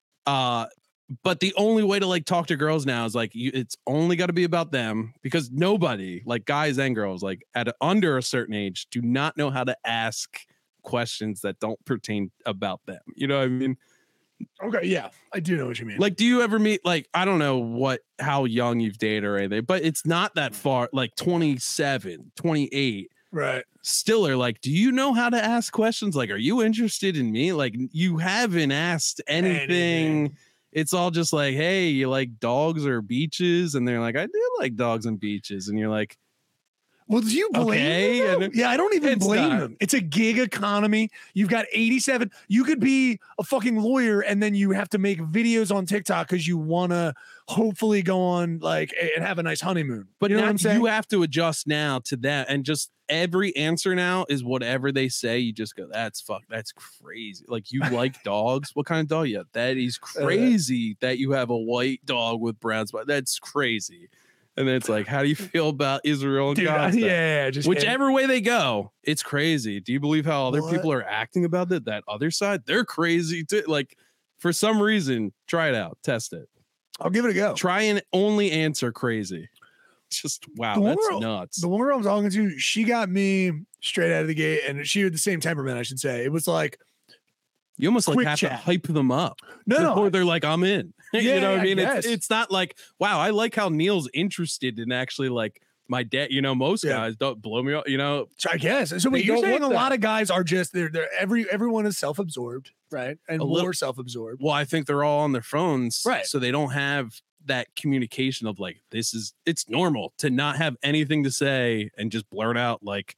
Uh, but the only way to like talk to girls now is like you, it's only got to be about them because nobody, like guys and girls, like at a, under a certain age, do not know how to ask questions that don't pertain about them. You know what I mean? Okay, yeah, I do know what you mean. Like, do you ever meet like I don't know what how young you've dated or anything, but it's not that far, like twenty-seven, twenty-eight. Right. still are like, do you know how to ask questions? Like, are you interested in me? Like, you haven't asked anything. Anything. It's all just like, hey, you like dogs or beaches? And they're like, I do like dogs and beaches. And you're like, Well, do you blame Okay, them? and- Yeah, I don't even It's blame not. them. It's a gig economy. You've got eighty-seven. You could be a fucking lawyer and then you have to make videos on TikTok because you want to hopefully go on like and have a nice honeymoon. but you know now what I'm saying? you have to adjust now to that. And just every answer now is whatever they say. You just go, that's fuck. That's crazy. Like, you like dogs? What kind of dog? Yeah, that is crazy that you have a white dog with brown spots. That's crazy. And then it's like, how do you feel about Israel and Dude, I- Gaza? yeah, just Whichever way they go, it's crazy. Do you believe how other What? people are acting about it? That other side, they're crazy too. Like, for some reason, try it out, test it. I'll give it a go. Try and only answer crazy. Just wow, The one that's girl- nuts. The one girl I'm talking to, she got me straight out of the gate, and she had the same temperament, I should say. It was like, You almost like quick have to chat. hype them up. no, no, Before they're like, I'm in. Yeah, you know what I I mean? It's, guess. it's not like, wow, I like how Neil's interested in actually like my dad. You know, most Yeah. guys don't blow me up. You know, I guess. So They wait, you're don't saying a want that. lot of guys are just they're they're every everyone is self-absorbed, right? And A more little- self-absorbed. well, I think they're all on their phones, Right. So they don't have that communication of like, this is it's normal to not have anything to say and just blurt out like,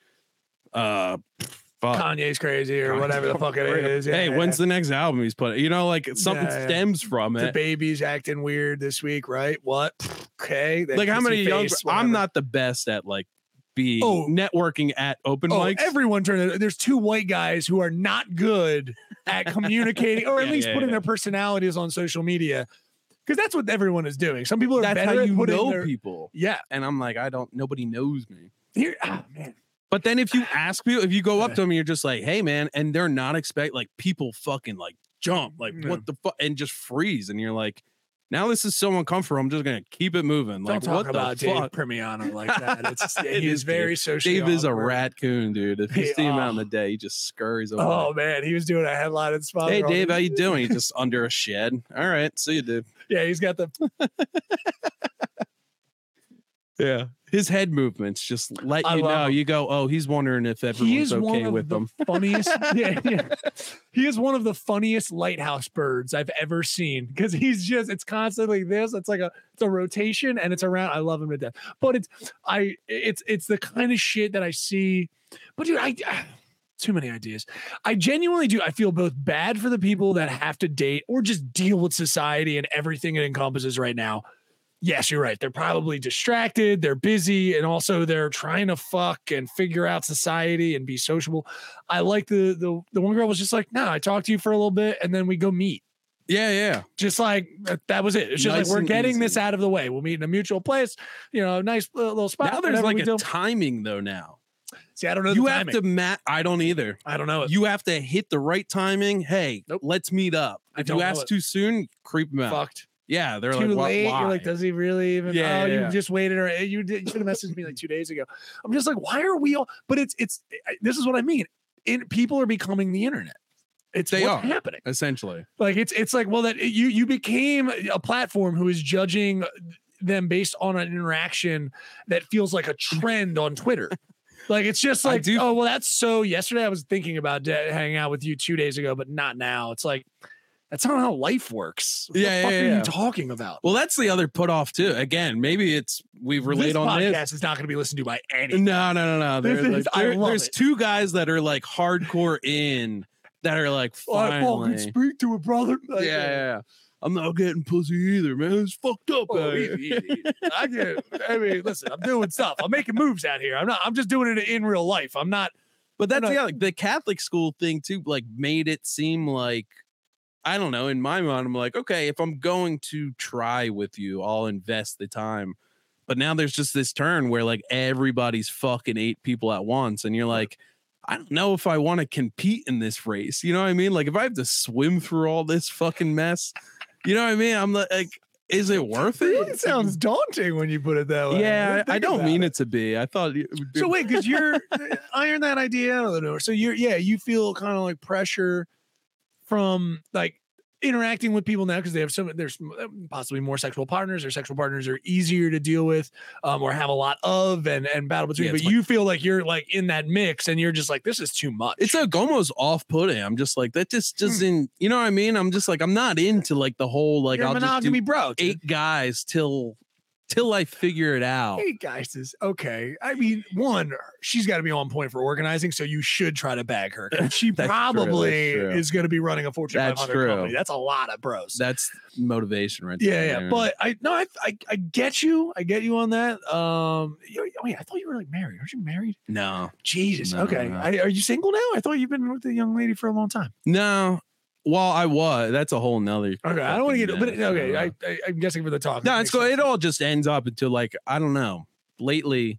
uh, fuck. Kanye's crazy or Kanye's whatever the fuck it crazy. is. Hey, Yeah. when's the next album he's putting? You know, like something Yeah, yeah. stems from the it. baby's acting weird this week, right? What? Okay. that Like, how kissy many young? face, I'm whatever. not the best at like be Oh. networking at open Oh, mics. everyone turned. There's two white guys who are not good at communicating, or at Yeah, least yeah, putting yeah. their personalities on social media, because that's what everyone is doing. Some people are That's better how at you putting know their, people. Yeah. And I'm like, I don't. Nobody knows me. Here, ah, man. But then if you ask people, if you go up to them and you're just like, hey man, and they're not expect like people fucking like jump, like Yeah. what the fuck, and just freeze, and you're like, now this is so uncomfortable. I'm just gonna keep it moving. Like, Don't talk what about the Dave fuck? Primiano like that. It's It he is is very Dave. socially Dave is a awkward. raccoon, dude. If you He- see him out in oh. the day, he just scurries away. Oh man, he was doing a headline in spot. Hey Dave, how you doing? He's just under a shed. All right, see you, dude. Yeah, he's got the Yeah, his head movements just let I you love know. him. You go, oh, he's wondering if he everyone's is one okay of with the him. funniest. yeah, yeah. He is one of the funniest lighthouse birds I've ever seen, because he's just it's constantly this. It's like a it's a rotation and it's around. I love him to death. But it's I it's it's the kind of shit that I see. But dude, I. I too many ideas. I genuinely do. I feel both bad for the people that have to date or just deal with society and everything it encompasses right now. Yes, you're right. They're probably distracted, they're busy, and also they're trying to fuck and figure out society and be sociable. I like the the the one girl was just like, nah, I talked to you for a little bit and then we go meet. Yeah, yeah. Just like that, that was it. It's just Nice like we're and getting this easy. out of the way. We'll meet in a mutual place, you know, nice uh, little spot. Now there's whatever like we a do. timing though. Now See, I don't know. you the have timing. to mat. I don't either. I don't know. It. You have to hit the right timing. Hey, Nope. let's meet up. I If don't you know ask it. too soon, creep them out. fucked. Yeah, they're Too like, "Why- late. why?" You're like, does he really even? Yeah, oh, yeah, you yeah. just waited, or you did. You should have messaged me like two days ago. I'm just like, why are we all? But it's it's. This is what I mean. In, people are becoming the internet. It's They what's are. happening. Essentially, Like it's it's like well that you you became a platform who is judging them based on an interaction that feels like a trend on Twitter. Like it's just I like do- oh well that's so yesterday I was thinking about de- hanging out with you two days ago but not now. It's like that's not how life works. What Yeah, the fuck yeah, are yeah. you talking about? well, that's the other put off too. Again, maybe it's we relate this on podcast this. is not going to be listened to by any. No, no, no, no. This There- is- like, I there- love there's it. two guys that are like hardcore in that are like I fucking finally. speak to a brother. Yeah, Like, yeah, yeah. I'm not getting pussy either, man. It's fucked up. Oh, out here. easy, easy, easy. I get. I mean, listen, I'm doing stuff. I'm making moves out here. I'm not. I'm just doing it in real life. I'm not. But that's not- yeah, like the Catholic school thing too, like made it seem like I don't know. In my mind, I'm like, okay, if I'm going to try with you, I'll invest the time. But now there's just this turn where like everybody's fucking eight people at once, and you're like, I don't know if I want to compete in this race. You know what I mean? Like if I have to swim through all this fucking mess, you know what I mean? I'm like, like is it worth it? It sounds daunting when you put it that way. Yeah, Think I don't about mean it. it to be. I thought it would be. So wait, because you're iron that idea out of the door. So you're yeah, you feel kind of like pressure from like interacting with people now because they have some there's possibly more sexual partners or sexual partners are easier to deal with um or have a lot of and and battle between Yeah, but it's like- you feel like you're like in that mix and you're just like this is too much. It's like almost off-putting. I'm just like that. Just doesn't. You know what I mean? I'm just like I'm not into like the whole like you're a I'll just do monogamy bro. dude. eight guys till till I figure it out. Hey guys is okay. I mean, one, she's got to be on point for organizing, so you should try to bag her. 'Cause She That's true, probably that's true. is going to be running a Fortune That's five hundred true. company. That's a lot of bros. That's motivation, right? yeah, there. yeah. But I no, I, I I get you. I get you on that. Um, you- oh yeah, I thought you were like married. Aren't you married? no, Jesus. No, okay. no. I, are you single now? I thought you've been with a young lady for a long time. no. Well, I was. That's a whole nother. Okay, I don't want to get. But fucking okay, mess. I, I I'm guessing for the talk. No, it it's makes cool. sense. It all just ends up into like I don't know. Lately,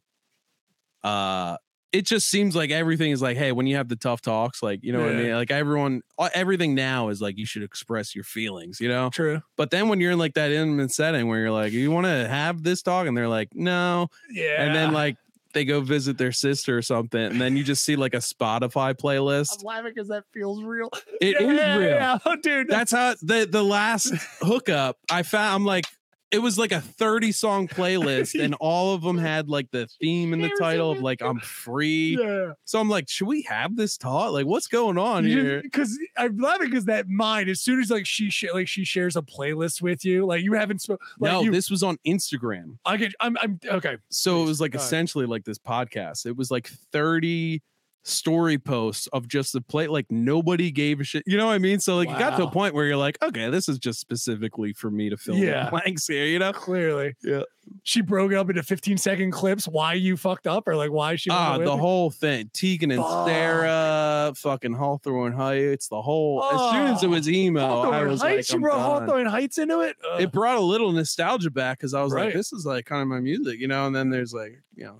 uh, it just seems like everything is like, hey, when you have the tough talks, like you know what I Yeah. mean. Like everyone, uh, everything now is like you should express your feelings, you know. True. But then when you're in like that intimate setting where you're like, you want to have this talk, and they're like, no, Yeah. and then like they go visit their sister or something, and then you just see like a Spotify playlist. I'm laughing because that feels real. It is yeah, real. Yeah, oh, dude. That's how the the last hookup I found. I'm like, it was like a thirty song playlist, and all of them had like the theme in the title of like I'm free. yeah. So I'm like, should we have this talk? Like, what's going on here? Because I'm laughing because that mind, as soon as like she sh- like she shares a playlist with you, like you haven't spoken. Like no, you, this was on Instagram. I get. I'm. I'm okay. So it was like Go ahead. essentially like this podcast. It was like thirty story posts of just the play. Like nobody gave a shit. You know what I mean? So like it got to a Wow. point where you're like, okay, this is just specifically for me to fill Yeah. the blanks here. You know? Clearly, Yeah. She broke it up into fifteen second clips. Why you fucked up, or like why she? went Ah, away the with it? whole thing. Tegan and Fuck. Sarah, fucking Hawthorne Heights, the whole. As soon as it was emo, I Hawthorne was Heights. like, She I'm brought done. Hawthorne Heights into it. Ugh. It brought a little nostalgia back because I was Right. like, this is like kind of my music, you know. And then there's like, you know,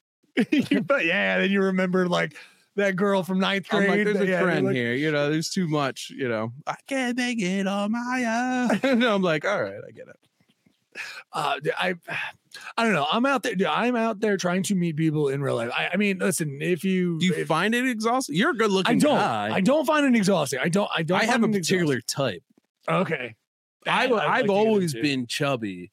but yeah, then you remember like that girl from ninth I'm grade. like, there's a yeah, trend like, here, you know. There's too much, you know. I can't make it on my own. And I'm like, all right, I get it. uh, I, I don't know. I'm out there. I'm out there trying to meet people in real life. I, I mean, listen, if you, Do you if, find it exhausting? You're a good looking I don't, guy. I don't find it exhausting. I don't, I don't. I have find a it particular type. exhausting. Okay. I, That I'd like I've to get always into. been chubby.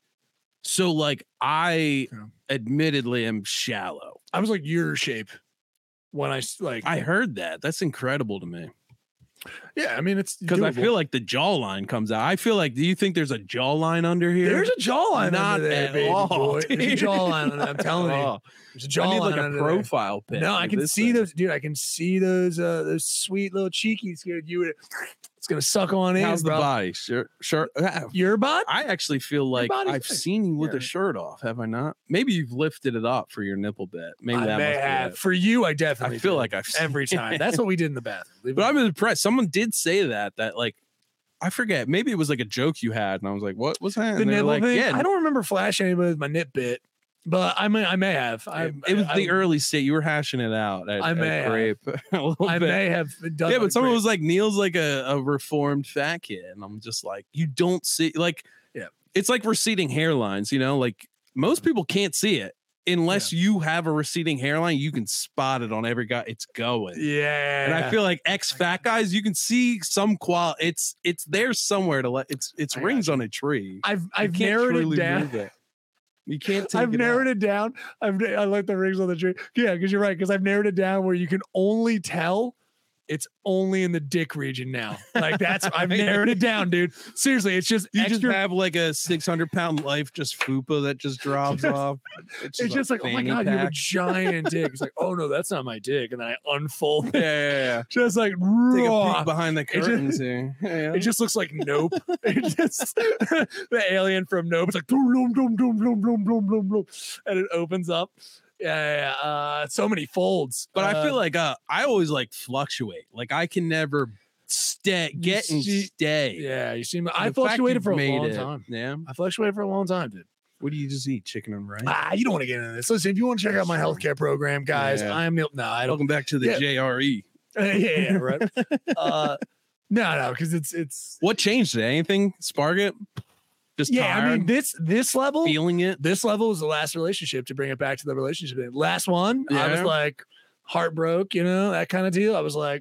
So like I Yeah. admittedly am shallow. I was like your shape when I s- like. I heard that. That's incredible to me. yeah, I mean it's Because I doable. feel like the jawline comes out. I feel like, do you think there's a jawline under here? there's a jawline. Not under there, at baby all, boy. There's a dude. jawline. under- I'm telling you, Oh, there's a jawline. I need like a under there. profile pic. No, I of can this see thing. those, dude. I can see those, uh, those sweet little cheekies. Dude. You would, it's gonna suck on in, How's the bro. body? Sure, sure. Ah, Your butt? I actually feel like body's I've good. seen you with Yeah. a shirt off. Have I not? Maybe you've lifted it up for your nipple bit. Maybe I that may must be have. it. For you, I definitely. I feel do. like I've seen every time. That's what we did in the bathroom. Leave it But I'm alone. impressed. Someone did say that. That like, I forget. Maybe it was like a joke you had, and I was like, "What was that?" the And they were nipple like, thing. Yeah, I don't remember flashing anybody with my nip bit, but I may. I may have. I, it, it was I, the early state. You were hashing it out. At, I at may have. grape a little I bit. may have done. Yeah, like but someone great. was like, Neil's like a, a reformed fat kid, and I'm just like, you don't see like, Yeah. it's like receding hairlines. You know, like most people can't see it unless you have a receding hairline. You can spot it on every guy. It's going. Yeah, And I feel like ex fat guys, you can see some qual. It's it's there somewhere to let. It's it's I rings got on a tree. I've You I've can't narrowed truly it down. move it. You can't. Take I've it narrowed out. it down. I've I like the rings on the tree. Yeah, because you're right. Because I've narrowed it down where you can only tell it's only in the dick region now. Like that's I've narrowed it down, dude. Seriously, it's just You extra. just have like a six hundred pound life just fupa that just drops Just- off. it's a just like, oh my fanny god, you have a pack. giant dick. It's like, oh no, that's not my dick, and then I unfold it. Yeah, yeah, yeah. Just like Take a raw. peek behind the just- curtains here. Yeah. It just looks like Nope. It just the alien from Nope. It's like boom, boom, boom, boom, boom, boom, boom, boom, boom, and it opens up. Yeah, yeah, yeah. Uh, so many folds. But I Uh, feel like uh, I always like fluctuate. Like I can never stay, get and see- stay. yeah, you see, The I fact fluctuated you've for a made long it, time. Yeah. I fluctuated for a long time, dude. What do you just eat? Chicken and rice. Ah, you don't want to get into this. Listen, if you want to check out my healthcare program, guys, Yeah. I'm Neil. No, I don't. Welcome back to the Yeah. J R E. yeah, yeah, right. uh, no, no, because it's it's. What changed it? Anything? Spark it? Just Yeah, I mean tired? this this level. feeling it. This level was the last relationship to bring it back to the relationship. thing. Last one, I was Yeah. like heartbroke, you know, that kind of deal. I was like,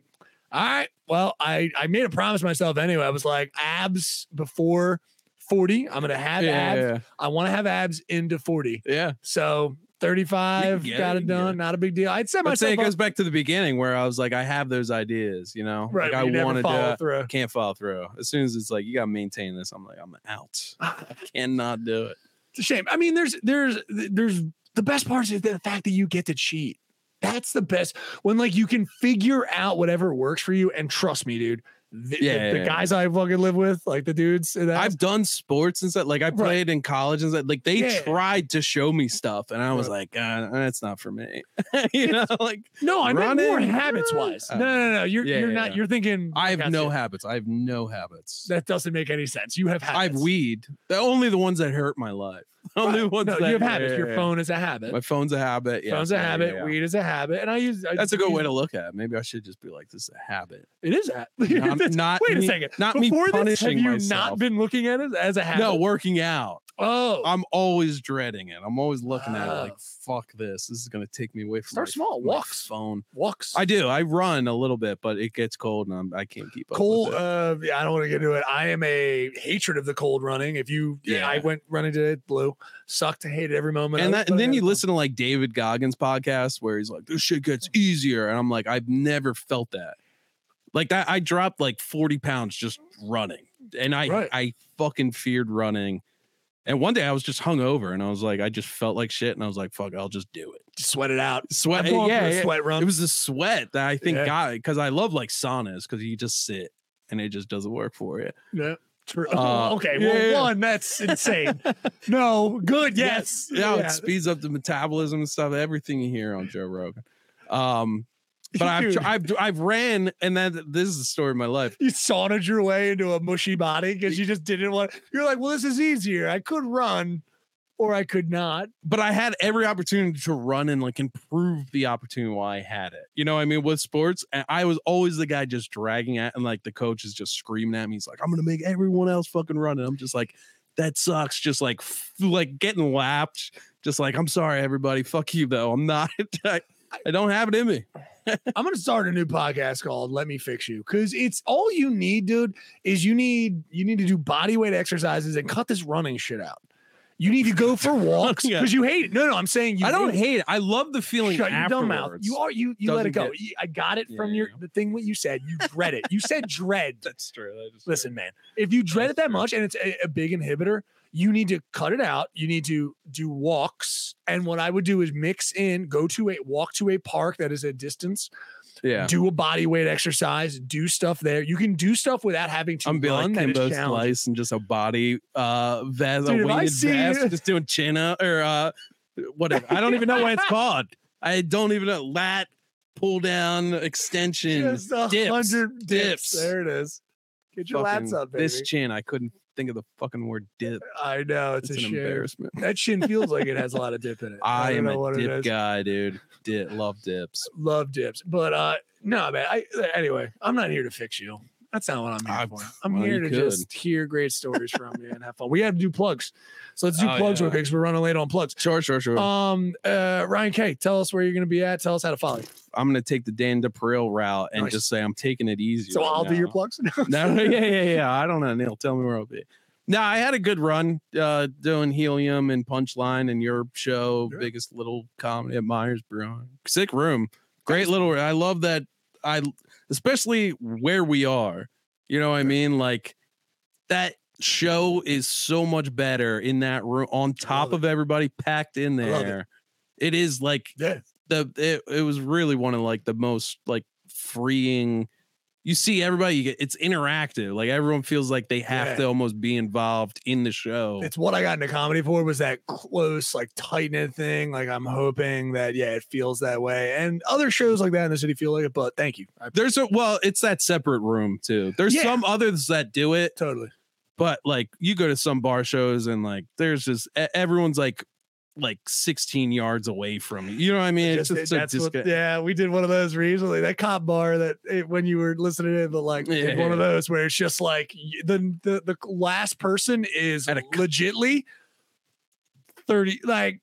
All right. Well, I, I made a promise myself anyway. I was like, abs before forty. I'm going to have Yeah, abs. yeah, I want to have abs into forty. yeah. So thirty-five, You can get got it, it you can done. get it. Not a big deal. I'd set But say myself it goes up. back to the beginning where I was like, I have those ideas, you know, Right. like I you never want to do follow it. through. Can't follow through. As soon as it's like you got to maintain this, I'm like, I'm out. I cannot do it. It's a shame. I mean, there's, there's, there's the best part is the fact that you get to cheat. That's the best when like you can figure out whatever works for you. And trust me, dude, the, Yeah, the, yeah, the yeah. guys I fucking live with, like the dudes, and that, I've done sports and stuff. Like I played in college and stuff. Like they Yeah. tried to show me stuff, and I was Right. like, uh, that's not for me. you know, like no, I meant more running, habits wise. uh, No, no, no. You're, yeah, you're yeah, not, yeah. you're thinking, I have gotcha. no habits. I have no habits. That doesn't make any sense. You have habits. I've weed. The only the ones that hurt my life. The only Right. ones No, that you have yeah, habits. yeah, Your yeah. phone is a habit. My phone's a habit. Yeah, Phone's a yeah, yeah, habit. yeah. Weed is a habit. And I use I That's a good way use- to look at it. Maybe I should just be like, this is a habit. It is that. Not, not Wait a me, second. Not me Before this, punishing have you myself. not been looking at it as a habit? no, working out. Oh, I'm always dreading it. I'm always looking at it Wow. like, fuck this. This is gonna take me away from Start my, small. my Walks. phone. walks. I do. I run a little bit, but it gets cold and I'm, I can't keep up. Cold. with it. Uh, yeah, I don't want to get into it. I am a hatred of the cold running. If you, yeah, Yeah. I went running today. Blue. Sucked. Hated every moment. and of it, that, but and I then had you fun. listen to like David Goggins podcast where he's like, this shit gets easier. And I'm like, I've never felt that. Like that, I dropped like forty pounds just running. And I Right. I fucking feared running. And one day I was just hungover and I was like, I just felt like shit. And I was like, fuck, I'll just do it. Just sweat it out. Sweat. I'm going Yeah, for a yeah. sweat run. It was the sweat that I think Yeah. got because I love like saunas because you just sit and it just doesn't work for you. yeah. True. Uh, okay. yeah, Well, yeah. one, that's insane. No, good. Yes. Yeah, it speeds up the metabolism and stuff. Everything you hear on Joe Rogan. Um, but I've, Dude. tr- I've I've ran, and then this is the story of my life. You sauntered your way into a mushy body because you just didn't want. You're like, well, this is easier. I could run, or I could not. But I had every opportunity to run and like improve the opportunity while I had it. You know what I mean? With sports, and I was always the guy just dragging at, and like the coach is just screaming at me. He's like, "I'm gonna make everyone else fucking run," and I'm just like, "That sucks." Just like f- like getting lapped. Just like, I'm sorry, everybody. Fuck you though. I'm not. I, I don't have it in me. I'm gonna start a new podcast called "Let Me Fix You" because it's all you need, dude. Is you need you need to do body weight exercises and cut this running shit out. You need to go for walks Yeah. because you hate it. No, no, I'm saying you. I don't hate it. hate it. I love the feeling Shut your dumb mouth. afterwards. You are you you let it Doesn't go. get- You- I got it Yeah, from yeah, your yeah. the thing what you said. You dread it. You said dread. That's true. That is Listen, man, if you dread it That's that true. much and it's a, a big inhibitor, you need to cut it out. You need to do walks. And what I would do is mix in, go to a walk to a park that is a distance, Yeah. do a body weight exercise, do stuff there. You can do stuff without having to I'm be like run. That is Kimbo challenging. Slice and just a body uh vest, a Dude, if I weighted see vest, you- just doing chin up or uh whatever. I don't even know what it's called. I don't even know. Lat pull down extension Just a dips, hundred dips. dips. There it is. Get your Fucking- lats up, baby. This chin, I couldn't think of the fucking word dip. I know it's, It's, a an shame. embarrassment. That chin feels like it has a lot of dip in it. I don't am know a what it dip is. guy, dude. Dip, love dips. Love dips, but uh, no, man. I anyway, I'm not here to fix you. That's not what I'm here I- for. I'm well, here you to could. just hear great stories from you and have fun. We have to do plugs, so let's do Oh, plugs yeah. real quick because we're running late on plugs. Sure, sure, sure. Um, uh, Ryan K, tell us where you're going to be at. Tell us how to follow you. I'm gonna take the Dan DePrill route and Nice. just say I'm taking it easy. So right I'll do your now. plugs. No, yeah, yeah, yeah. I don't know, Neil. Tell me where I'll be. No, I had a good run uh, doing Helium and Punchline and your show, Yeah. biggest little comedy at Myers Brewing. Sick room, great little. I love that. I especially where we are. You know what I mean? Like that show is so much better in that room on top it. of everybody packed in I love it. there. It is like Yeah, the it, it was really one of like the most like freeing. You see everybody, you get, it's interactive. Like everyone feels like they have Yeah. to almost be involved in the show. it's what I got into comedy for was that close, like tight knit thing. Like I'm hoping that yeah, it feels that way, and other shows like that in the city feel like it. But thank you, I There's a well, it's that separate room too. There's Yeah. some others that do it, totally. but like you go to some bar shows and like there's just e- everyone's like like sixteen yards away from you. You know what I mean? Just- It's just, that's just what, yeah, we did one of those recently. That cop bar that it, when you were listening to it, but like did Yeah. one of those where it's just like y- the the the last person is At a co- legitly thirty like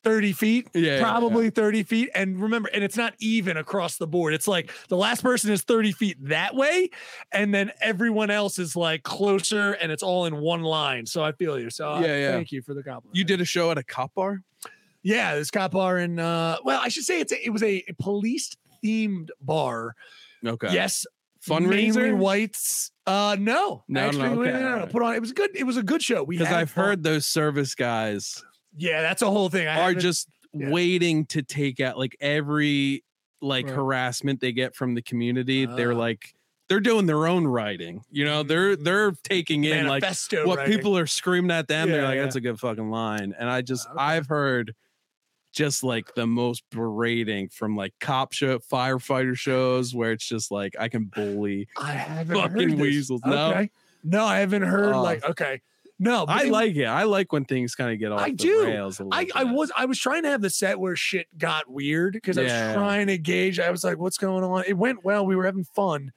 thirty feet, Yeah, probably yeah. thirty feet. And remember, and it's not even across the board. It's like the last person is thirty feet that way, and then everyone else is like closer, and it's all in one line. So I feel you. So Yeah, I, yeah. thank you for the compliment. You did a show at a cop bar? Yeah, this cop bar in uh well, I should say it's a, it was a police themed bar. Okay. Yes. Fundraiser? Mainly whites. Uh no. No, no, Actually, okay, no, no, no, alright. put on it was a good it was a good show. We Because had I've fun. heard those service guys Yeah, that's a whole thing. I are haven't- just yeah. waiting to take out like every like Right. harassment they get from the community. They're Ah. like they're doing their own writing. You know, they're they're taking in like manifesto what writing. people are screaming at them. They're Yeah, like, yeah. that's a good fucking line. And I just Okay. I've heard just like the most berating from like cop show firefighter shows where it's just like I can bully. I haven't fucking heard this. weasels. No. Okay. No, I haven't heard Oh. like okay. No, but I it- like it. I like when things kind of get off I the do. rails a little I, I bit. was I was trying to have the set where shit got weird because I was Yeah. trying to gauge. I was like, what's going on? It went well. We were having fun.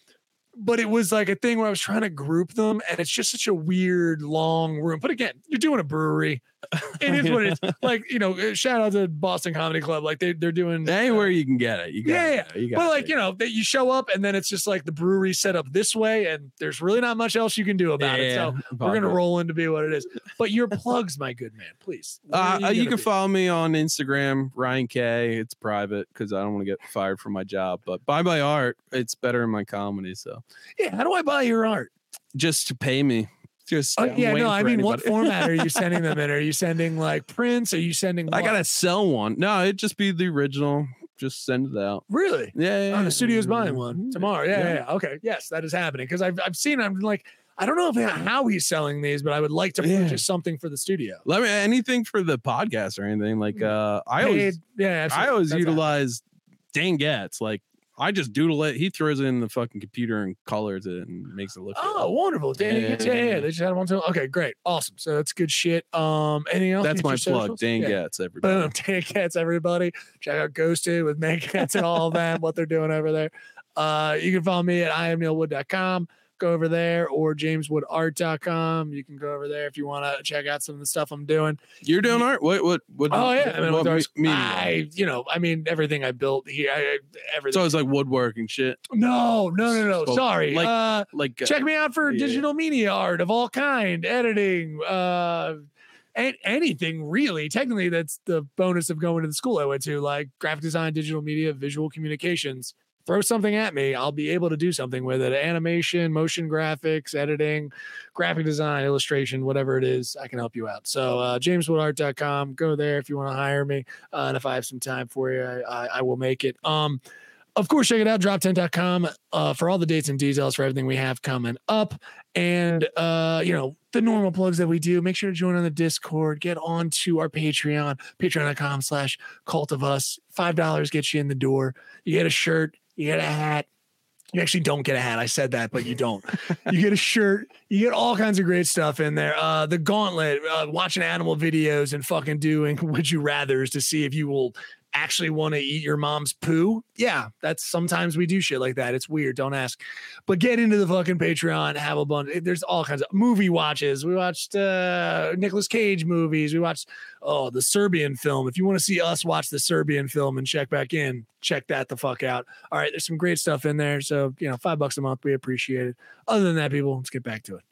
But it was like a thing where I was trying to group them, and it's just such a weird, long room. But again, you're doing a brewery. It is what it is. Like, you know, shout out to Boston Comedy Club. Like they, they're doing Anywhere you can get it. You got Yeah, it. yeah. You got but like, it. you know, that you show up and then it's just like the brewery set up this way, and there's really not much else you can do about it. So we're gonna roll into be what it is. But your plugs, my good man, please. Where Uh, are uh, you gonna can be? follow me on Instagram, Ryan K. It's private because I don't want to get fired from my job. But buy my art. It's better in my comedy. So Yeah, how do I buy your art? just to pay me. Just Oh, I'm yeah, waiting no, I for mean, what anybody. format are you sending them in? Are you sending like prints? Are you sending? I what? gotta sell one. No, it'd just be the original. Just send it out. really. Yeah, yeah. Oh, the studio's buying yeah. one tomorrow. Yeah, yeah, yeah. Okay, yes, that is happening because I've I've seen. I'm like, I don't know if how he's selling these, but I would like to Yeah. purchase something for the studio. Let me anything for the podcast or anything. Like uh I always Paid- yeah, I absolutely. always That's utilize Dan Getz. Like I just doodle it. He throws it in the fucking computer and colors it and makes it look Oh, good. wonderful. Danny, yeah, yeah, yeah. They just had one too. Okay, great. Awesome. So that's good shit. Um, anything else? That's Get my your plug. socials? Dan Yeah. Getz, everybody. Boom. Dan Cats, everybody. Check out Ghosted with Meg Cats and all of them, what they're doing over there. Uh, you can follow me at I am neil wood dot com. Go over there, or james wood art dot com. You can go over there if you want to check out some of the stuff I'm doing. You're doing art? What what what Oh yeah, I mean, what with ours, me- medium? I, you know, I mean, everything I built here, I, everything. So it's like woodworking shit. no, no, no, no. So, Sorry. like, uh, Like uh, check me out for yeah. digital media art of all kind, editing, uh, and anything really. Technically, that's the bonus of going to the school I went to, like graphic design, digital media, visual communications. Throw something at me, I'll be able to do something with it. Animation, motion graphics, editing, graphic design, illustration, whatever it is, I can help you out. So uh, james wood art dot com, go there if you want to hire me. Uh, and if I have some time for you, I, I, I will make it. Um, Of course, check it out, drop tent dot com uh, for all the dates and details for everything we have coming up. And, uh, you know, the normal plugs that we do. Make sure to join on the Discord. Get on to our Patreon, patreon dot com slash cult of us. five dollars gets you in the door. You get a shirt, you get a hat. You actually don't get a hat. I said that, but you don't. You get a shirt. You get all kinds of great stuff in there. Uh, the gauntlet, uh, watching animal videos and fucking doing would you rathers to see if you will actually want to eat your mom's poo. Yeah, that's sometimes we do shit like that. It's weird. Don't ask. But get into the fucking Patreon. Have a bunch. There's all kinds of movie watches. We watched uh, Nicolas Cage movies. We watched oh the Serbian film. If you want to see us watch the Serbian film and check back in, check that the fuck out. All right, there's some great stuff in there. So you know, five bucks a month, we appreciate it. Other than that, people, let's get back to it.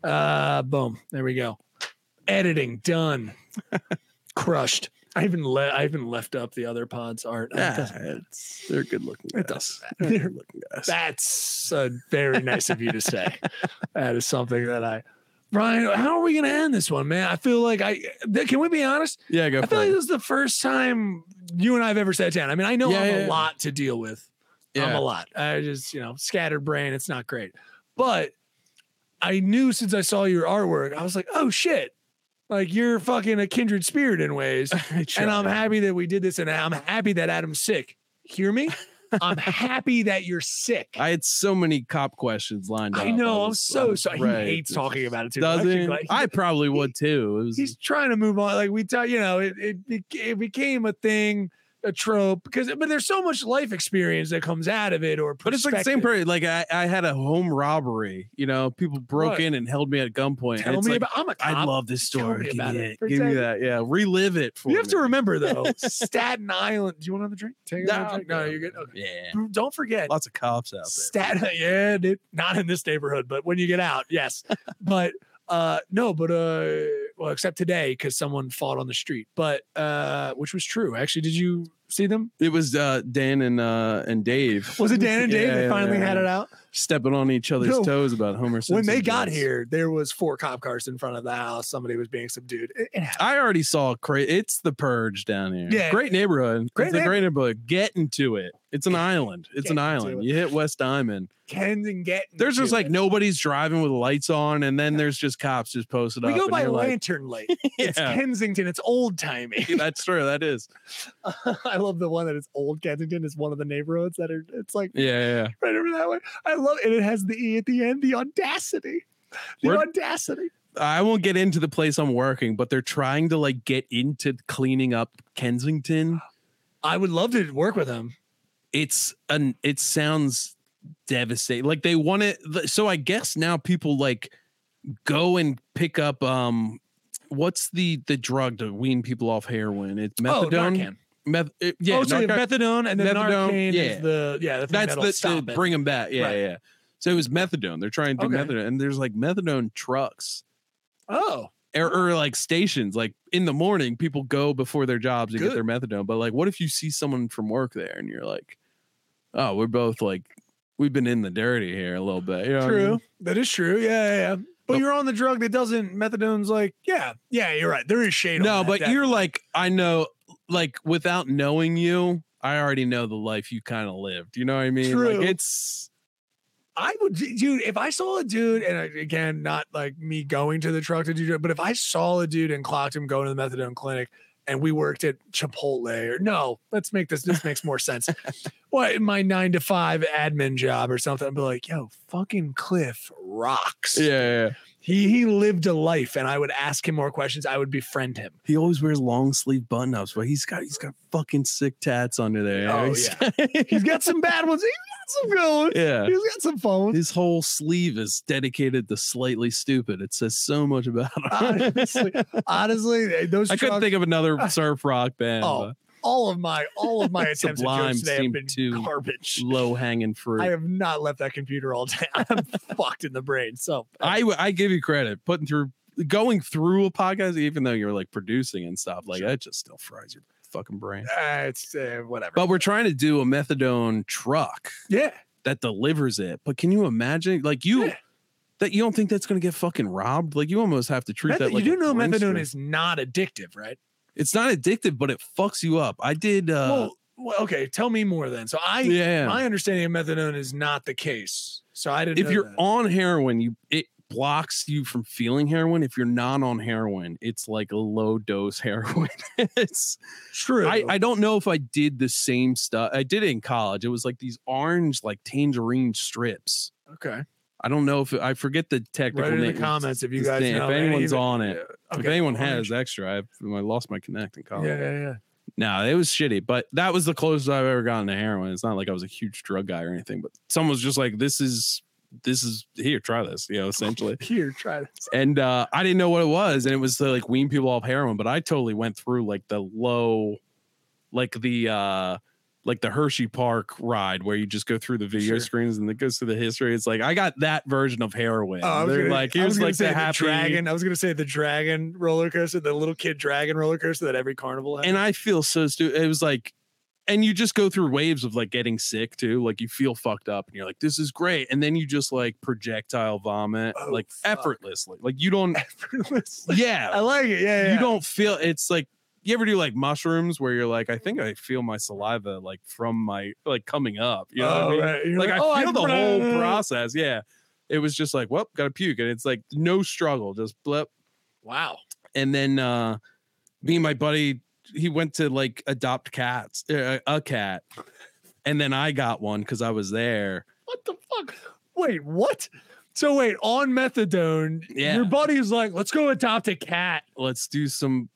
Uh, boom, there we go. Editing done. Crushed. I even let I even left up the other pods art. It yeah, doesn't- it's, they're good looking. It guys. doesn't They're matter. good looking guys. That's uh, very nice of you to say. That is something that I, Brian. How are we going to end this one, man? I feel like I. th- Can we be honest? Yeah, go I for feel like it. this is the first time you and I have ever sat down. I mean, I know Yeah, I'm yeah, a yeah. lot to deal with. I'm Yeah. a lot. I just, you know, scattered brain. It's not great, but I knew since I saw your artwork, I was like, oh shit. Like you're fucking a kindred spirit in ways. I try. And I'm happy that we did this, and I'm happy that Adam's sick. Hear me? I'm happy that you're sick. I had so many cop questions lined up. I know. I'm was- so was sorry. right. He hates talking about it too. Does I'm actually he? glad- I probably would too. It was He's trying to move on. Like we tell you know, it, it it it became a thing a trope because, but there's so much life experience that comes out of it, or But it's like the same perspective. person. Like I, I had a home robbery. You know, people broke What? in and held me at gunpoint. Tell It's me like, about. I'm a cop. I love this Tell story. me Give about me it. it. Give me that. Yeah, relive it for You have me. to remember though, Staten Island. Do you want another drink? Take No, another drink? No, I'm you're good. good. Okay. Yeah, Don't forget. lots of cops out there. Staten, yeah, dude. Not in this neighborhood, but when you get out, yes. But uh no, but uh well, except today because someone fought on the street. But uh which was true. Actually, did you see them? It was uh, Dan and uh, and Dave. Was it Dan and Dave Yeah, that yeah, finally yeah. had it out? Stepping on each other's No. toes about Homer Simpson. When they got jokes. here, there was four cop cars in front of the house. Somebody was being subdued. It, it happened. I already saw cra- it's the Purge down here. Yeah. Great neighborhood. Great it's a neigh- great neighborhood. Get into it. It's an island. It's Get an into island. it. You hit West Diamond. Ken's and get. There's just like nobody's driving with lights on, and then there's just cops just posted We up. go and by you're like, Lantern Light. It's Yeah. Kensington. It's old timey. That's true. That is. I love the one that is old Kensington. Is one of the neighborhoods that are. It's like Yeah, yeah. yeah. right over that way. I love it. And it has the E at the end. The audacity. The We're- audacity. I won't get into the place I'm working, but they're trying to like get into cleaning up Kensington. I would love to work with him. It's an. It sounds devastating. Like they want it. So I guess now people like go and pick up. Um, what's the the drug to wean people off heroin? It's Oh, methadone. Narcan. Meth, it- yeah, oh, so you have narco- methadone and then methadone, Narcan yeah. is the yeah. The thing that's that'll the stop to it. bring them back. Yeah, Right. yeah. So it was methadone. They're trying to do Okay. methadone, and there's like methadone trucks Oh, or, or like stations. Like in the morning, people go before their jobs to get Good. their methadone. But like, what if you see someone from work there, and you're like, oh, we're both like, we've been in the dirty here a little bit. You know what I true. mean? That is true. Yeah, yeah. yeah. But But- you're on the drug that doesn't. Methadone's like yeah, yeah. You're right. There is shade. on No, that, but definitely. you're like, I know, like without knowing you, I already know the life you kind of lived. You know what I mean? True. Like it's. I would, dude, if I saw a dude, and I- again, not like me going to the truck to do drugs, but if I saw a dude and clocked him going to the methadone clinic and we worked at Chipotle or no, let's make this, this makes more sense. What, my nine to five admin job or something, I'd be like, yo, fucking Cliff rocks. Yeah, yeah, yeah. He, he lived a life and I would ask him more questions. I would befriend him. He always wears long sleeve button ups, but he's got he's got fucking sick tats under there. Oh, He's- He's got some bad ones. He's got some good ones. yeah. He's got some fun ones. His whole sleeve is dedicated to slightly stupid. It says so much about him. Honestly, honestly, those I couldn't trucks- think of another surf rock band. Oh, all of my all of my attempts at Sublime jokes today have seemed been too garbage. low hanging fruit. I I, have not left that computer all day. I'm fucked in the brain. So I I give you credit putting through going through a podcast, even though you're like producing and stuff like that, just still fries your fucking brain. uh, it's uh, whatever. But we're trying to do a methadone truck yeah, that delivers it. But can you imagine, like you, Yeah. that you don't think that's going to get fucking robbed? Like you almost have to treat Meth- that like you a do know Brinks methadone drink. is not addictive, right? It's not addictive, but it fucks you up. I did. uh well, well, okay. Tell me more then. So I, Yeah. my understanding of methadone is not the case. So I didn't. If know you're that. on heroin, you it blocks you from feeling heroin. If you're not on heroin, it's like a low dose heroin. it's true, I, I don't know if I did the same stuff. I did it in college. It was like these orange, like tangerine strips. okay. I don't know if it, I forget the technical Write it in name. the comments if you This guys thing, know. if anyone's Even- on it. Yeah, If okay, anyone orange. has extra, I've I lost my connect in college. Yeah, yeah, yeah. No, it was shitty, but that was the closest I've ever gotten to heroin. It's not like I was a huge drug guy or anything, but someone was just like, "This is, this is here, try this," you know, essentially. Here, try this. And uh, I didn't know what it was, and it was to like wean people off heroin. But I totally went through like the low, like the uh, like the Hershey Park ride where you just go through the video Sure. screens and it goes through the history. It's like I got that version of heroin. Oh, I was They're gonna- like, I was here's gonna like say the happy dragon. I was gonna say the dragon roller coaster, the little kid dragon roller coaster that every carnival has. And I feel so stupid. It was like, and you just go through waves of like getting sick too. Like you feel fucked up and you're like, this is great. And then you just like projectile vomit Oh, like fuck. effortlessly. Like you don't, Effortlessly. I yeah, like it. Yeah, yeah. you don't feel, it's like, you ever do like mushrooms where you're like, I think I feel my saliva like from my, like coming up. You know what I Oh, mean? right. You're Like, like, I "Oh, feel I the br- whole process. Yeah. It was just like, well, gotta puke. And it's like no struggle, just blip. Wow. And then uh me and my buddy, he went to like adopt cats, uh, a cat, and then I got one because I was there. What the fuck? Wait, what? So wait, on methadone, Yeah. your buddy is like, let's go adopt a cat. Let's do some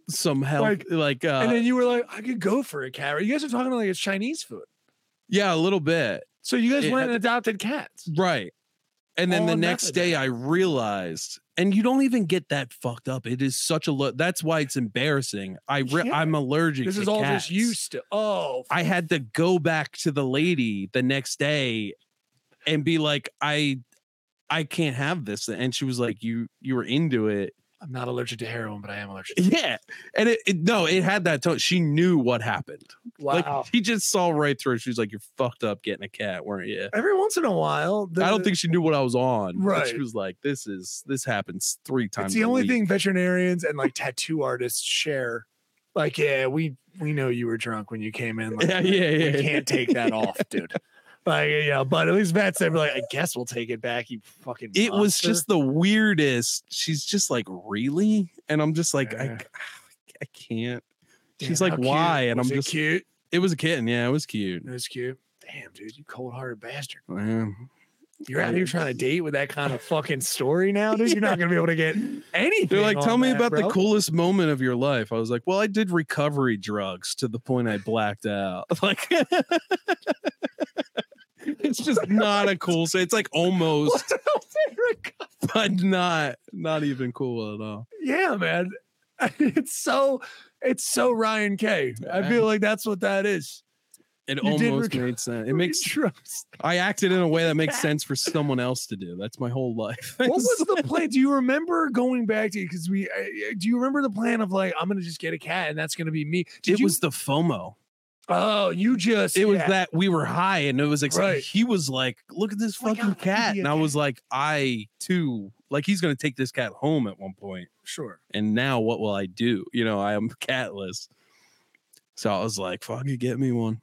some help. Like- Like, uh, and then you were like, I could go for a cat. You guys are talking like it's Chinese food. yeah, a little bit. So you guys It went had- and adopted cats. Right. And then All the on next methadone. day I realized, and you don't even get that fucked up. It is such a lo- that's why it's embarrassing. I re- Yeah. I'm allergic This to is all cats. just used to. Oh, I had to go back to the lady the next day and be like, I I can't have this. And she was like, You you were into it. I'm not allergic to heroin, but I am allergic. Yeah. And it, it no, it had that tone. She knew what happened. Wow. Like she just saw right through it. She was like, You're fucked up getting a cat, weren't you? Every once in a while, the- I don't think she knew what I was on. but Right. She was like, This is this happens three times. it's the a only week." thing veterinarians and like tattoo artists share. Like, yeah, we we know you were drunk when you came in. Like, Yeah, yeah, yeah. we can't take that off, dude. Like, yeah, but at least vets, they'd be like, I guess we'll take it back. You fucking. It was monster." just the weirdest. She's just like, Really? And I'm just like, Yeah. I, I can't. Damn, She's like, how cute. Why? And Was I'm it just cute. It was a kitten. Yeah, it was cute. It was cute. Damn, dude, you cold hearted bastard. Yeah. You're out here trying to date with that kind of fucking story now, dude. You're not gonna be able to get anything. They're like, on tell me that, about bro. the coolest moment of your life. I was like, well, I did recovery drugs to the point I blacked out. Like, it's just not a cool. So it's like almost, but not, not even cool at all. Yeah, man. It's so it's so Ryan K. I feel like that's what that is. It You did almost reco- made sense. It makes. Trust. I acted in a way that makes sense for someone else to do. That's my whole life. What was the plan? Do you remember going back to because we uh, do you remember the plan of like I'm gonna just get a cat and that's gonna be me? Did It you, was the FOMO. oh you just It was yeah. that we were high, and it was like Right. he was like, "Look at this Oh my fucking God, let me cat," be a and I cat. was like, "I too like he's gonna take this cat home at one point." Sure. And now what will I do? You know, I am catless. So I was like, "Fuck it, get me one."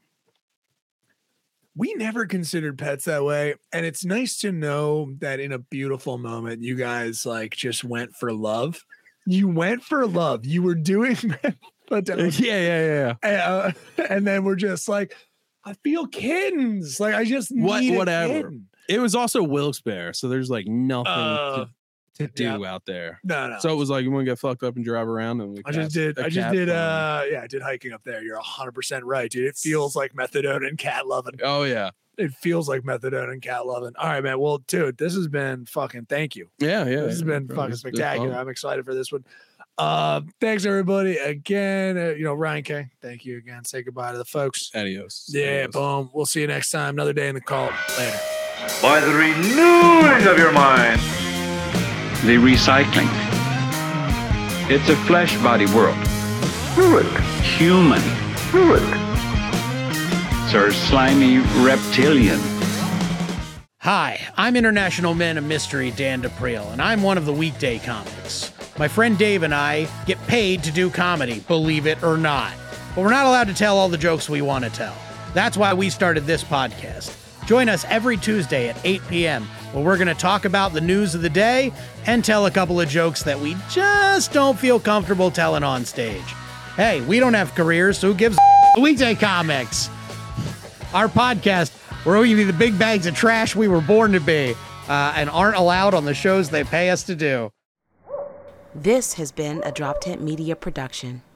We never considered pets that way, and it's nice to know that in a beautiful moment, you guys like just went for love. You went for love. You were doing, but Yeah, yeah, yeah. uh, and then we're just like, I feel kittens. Like I just What- need a whatever. kitten. It was also Wilkes-Barre, so there's like nothing Uh, to, to do yeah. out there. No, no. So it was like, you want to get fucked up and drive around, and we I just cast did. a I just cat did. phone. Uh, yeah, I did hiking up there. You're a hundred percent right, dude. It feels like methadone and cat loving. Oh yeah, It feels like methadone and cat loving. All right, man. Well, dude, this has been fucking. Thank you. yeah, yeah. This has been bro, fucking it's been spectacular. fun. I'm excited for this one. Uh, thanks everybody again. Uh, you know, Ryan K. Thank you again. Say goodbye to the folks. Adios. Yeah, Adios. boom. We'll see you next time. Another day in the cult. Later. By the renewing of your mind. The recycling. It's a flesh body world. Fluid. Human. Fluid. Sir slimy reptilian. Hi, I'm International Man of Mystery Dan DePriel, and I'm one of the weekday comics. My friend Dave and I get paid to do comedy, believe it or not. But we're not allowed to tell all the jokes we want to tell. That's why we started this podcast. Join us every Tuesday at eight p.m., where we're going to talk about the news of the day and tell a couple of jokes that we just don't feel comfortable telling on stage. Hey, we don't have careers, so who gives a weekday comics? Our podcast, where we give you the big bags of trash we were born to be uh, and aren't allowed on the shows they pay us to do. This has been a Drop Tent Media production.